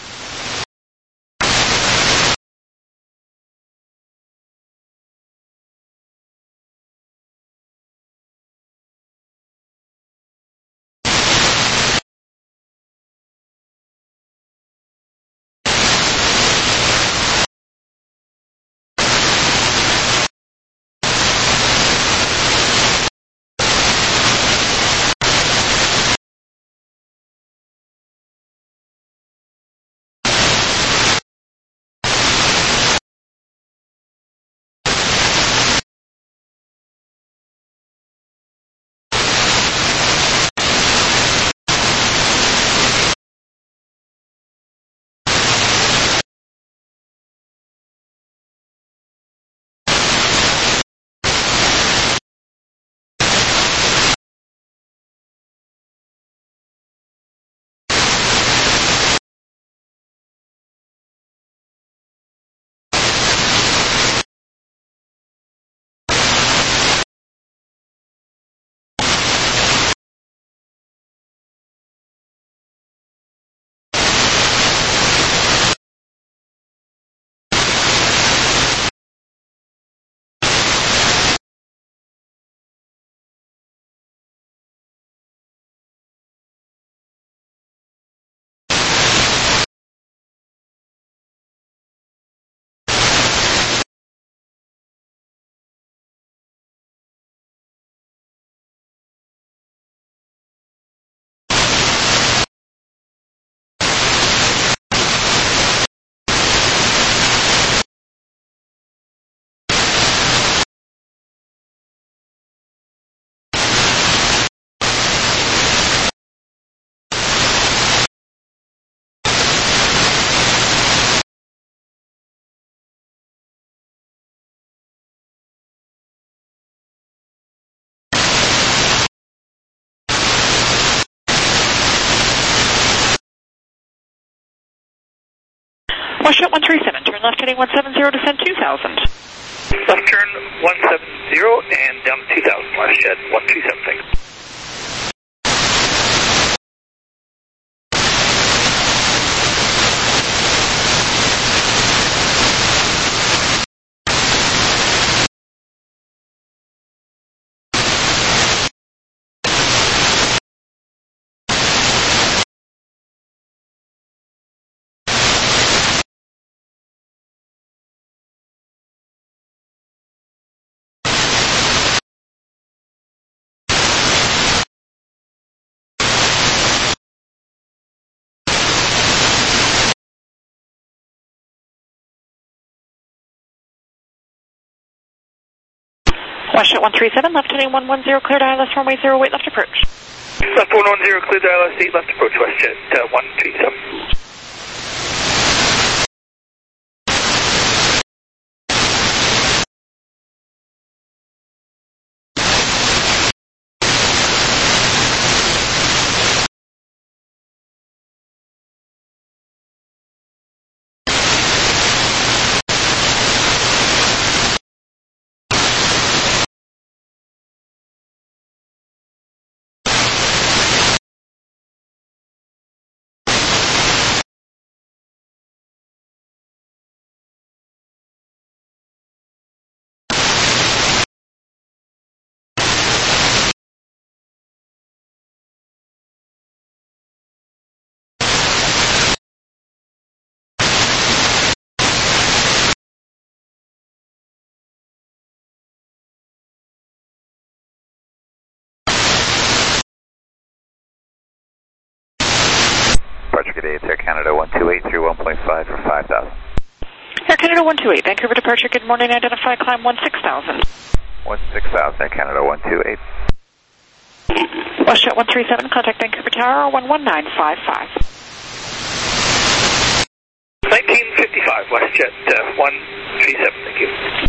Westjet one three seven, turn left heading one seven zero, descend two thousand. Left turn one seven zero and down to two thousand, Westjet one three seven, thanks. Westjet one three seven, left heading one one zero, cleared I L S runway zero eight, left approach. Left one one zero, cleared I L S eight, left approach, Westjet uh, one three seven. Good day, it's Air Canada one two eight through one point five for five thousand. Air Canada one two eight, Vancouver departure, good morning, identify, climb one six thousand. one six thousand, Air Canada one two eight. Westjet one three seven, contact Vancouver Tower, one one nine five five. nineteen fifty-five, Westjet uh, one three seven, thank you.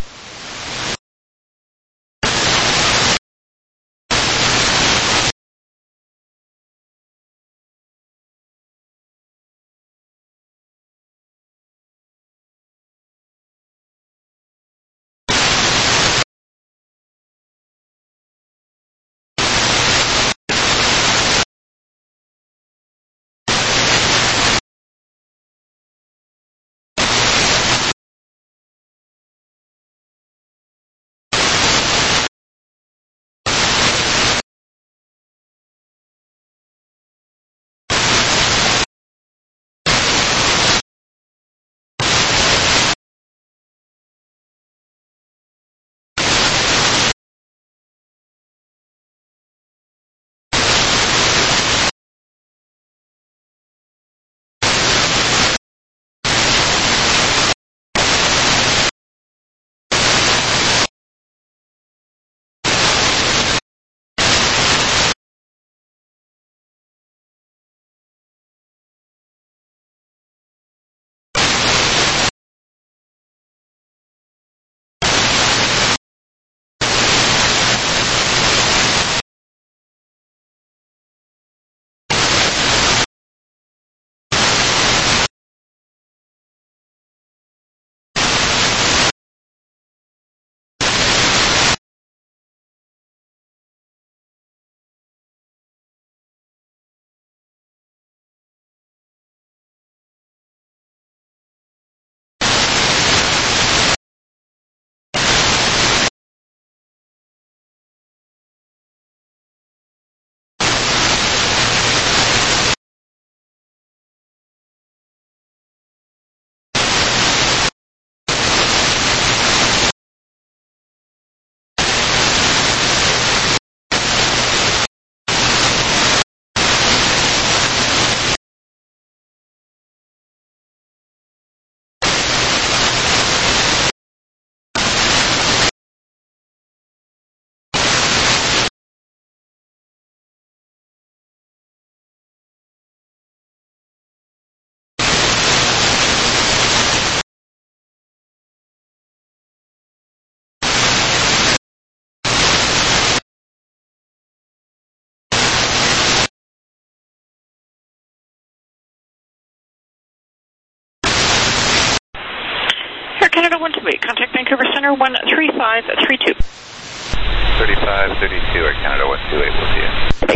contact Vancouver Center one three five three two. thirty-five thirty-two, Air Canada one two eight, we'll see you.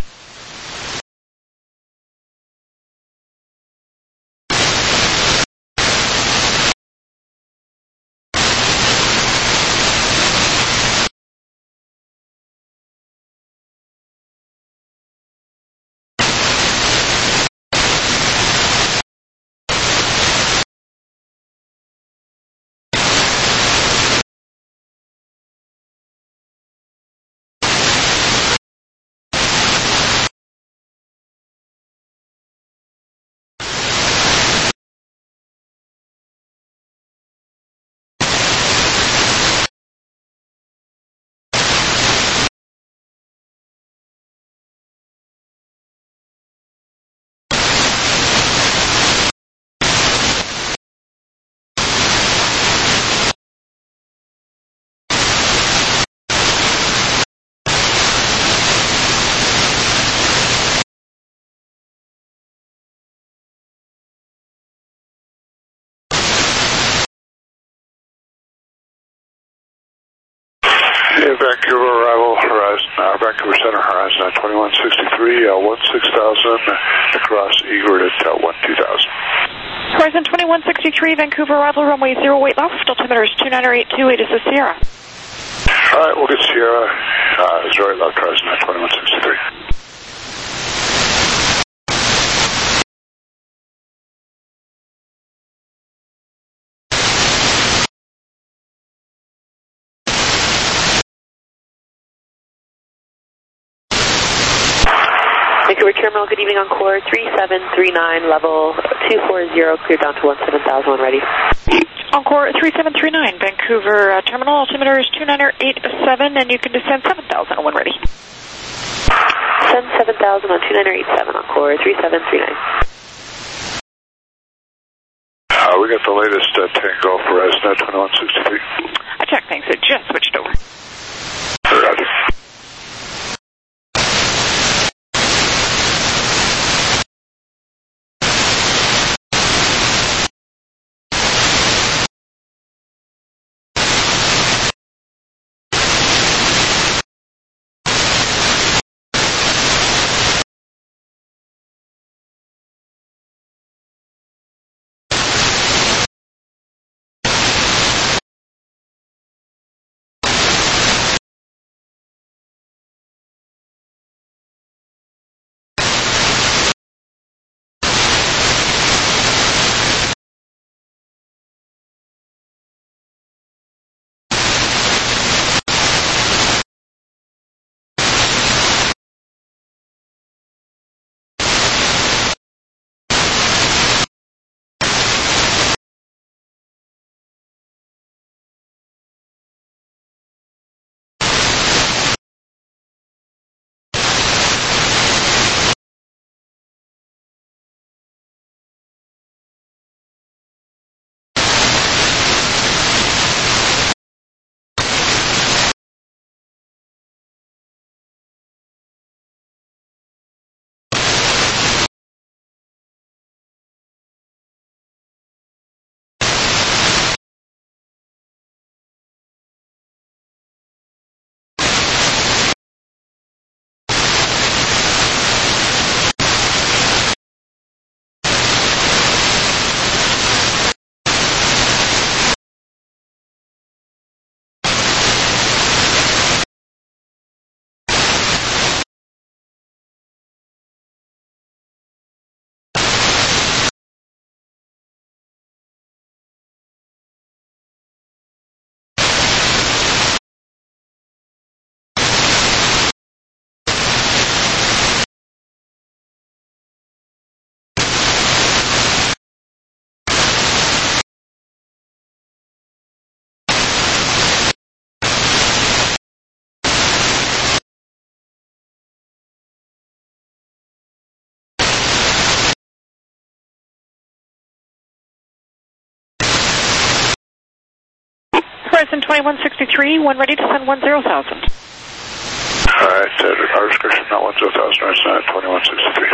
Vancouver arrival, Horizon, uh, Vancouver Center, Horizon at twenty-one sixty-three, uh, one six thousand, across Egret at uh, one two thousand. Horizon twenty-one sixty-three, Vancouver arrival, runway zero eight left, altimeter is two nine eight two eight, this is Sierra. Alright, we'll get Sierra, uh, zero eight left, Horizon at twenty-one sixty-three. Vancouver Terminal, good evening, Encore three seven three nine, level two four zero, cleared down to one seven thousand, when ready. Encore three seven three nine, Vancouver uh, Terminal, altimeter is two nine eight seven, and you can descend seven thousand when ready. Descend seven thousand on two nine eight seven, Encore three seven three nine. Uh, we got the latest uh, Tango for Horizon at twenty-one sixty-three. I check, thanks, it just switched over. Roger. Horizon twenty-one sixty-three, when ready to send one zero thousand. Alright, uh, our description, not one zero thousand, Horizon at twenty-one sixty-three.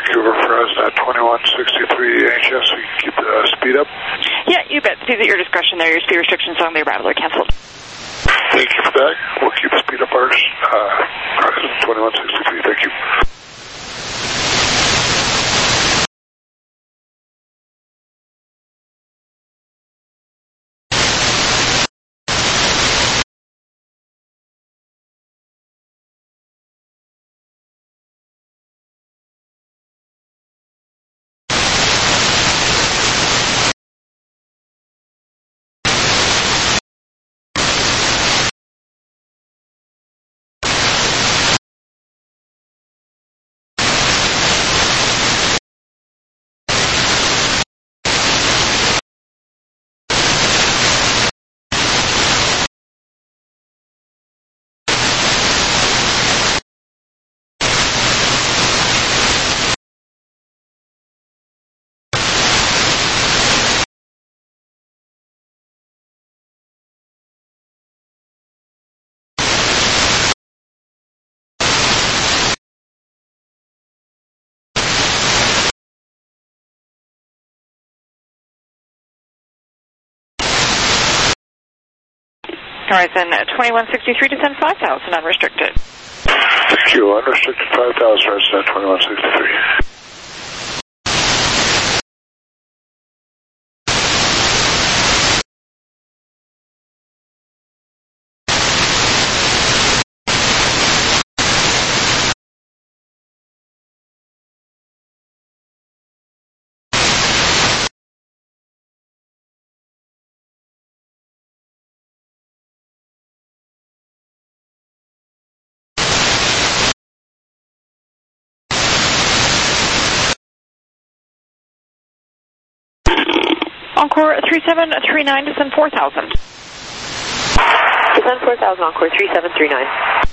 Vancouver, Fresno, twenty-one sixty-three, any chance we can keep the uh, speed up? Yeah, you bet. It's at your discretion there. Your speed restrictions on the arrival are canceled. Thank you for that. We'll keep the speed up ours. Uh, twenty-one sixty-three, thank you. All right, then, twenty-one sixty-three, descend five thousand, unrestricted. Thank you. Unrestricted five thousand, resident twenty-one sixty-three. Encore three seven three nine, descend four thousand. Descend four thousand, Encore three seven three nine.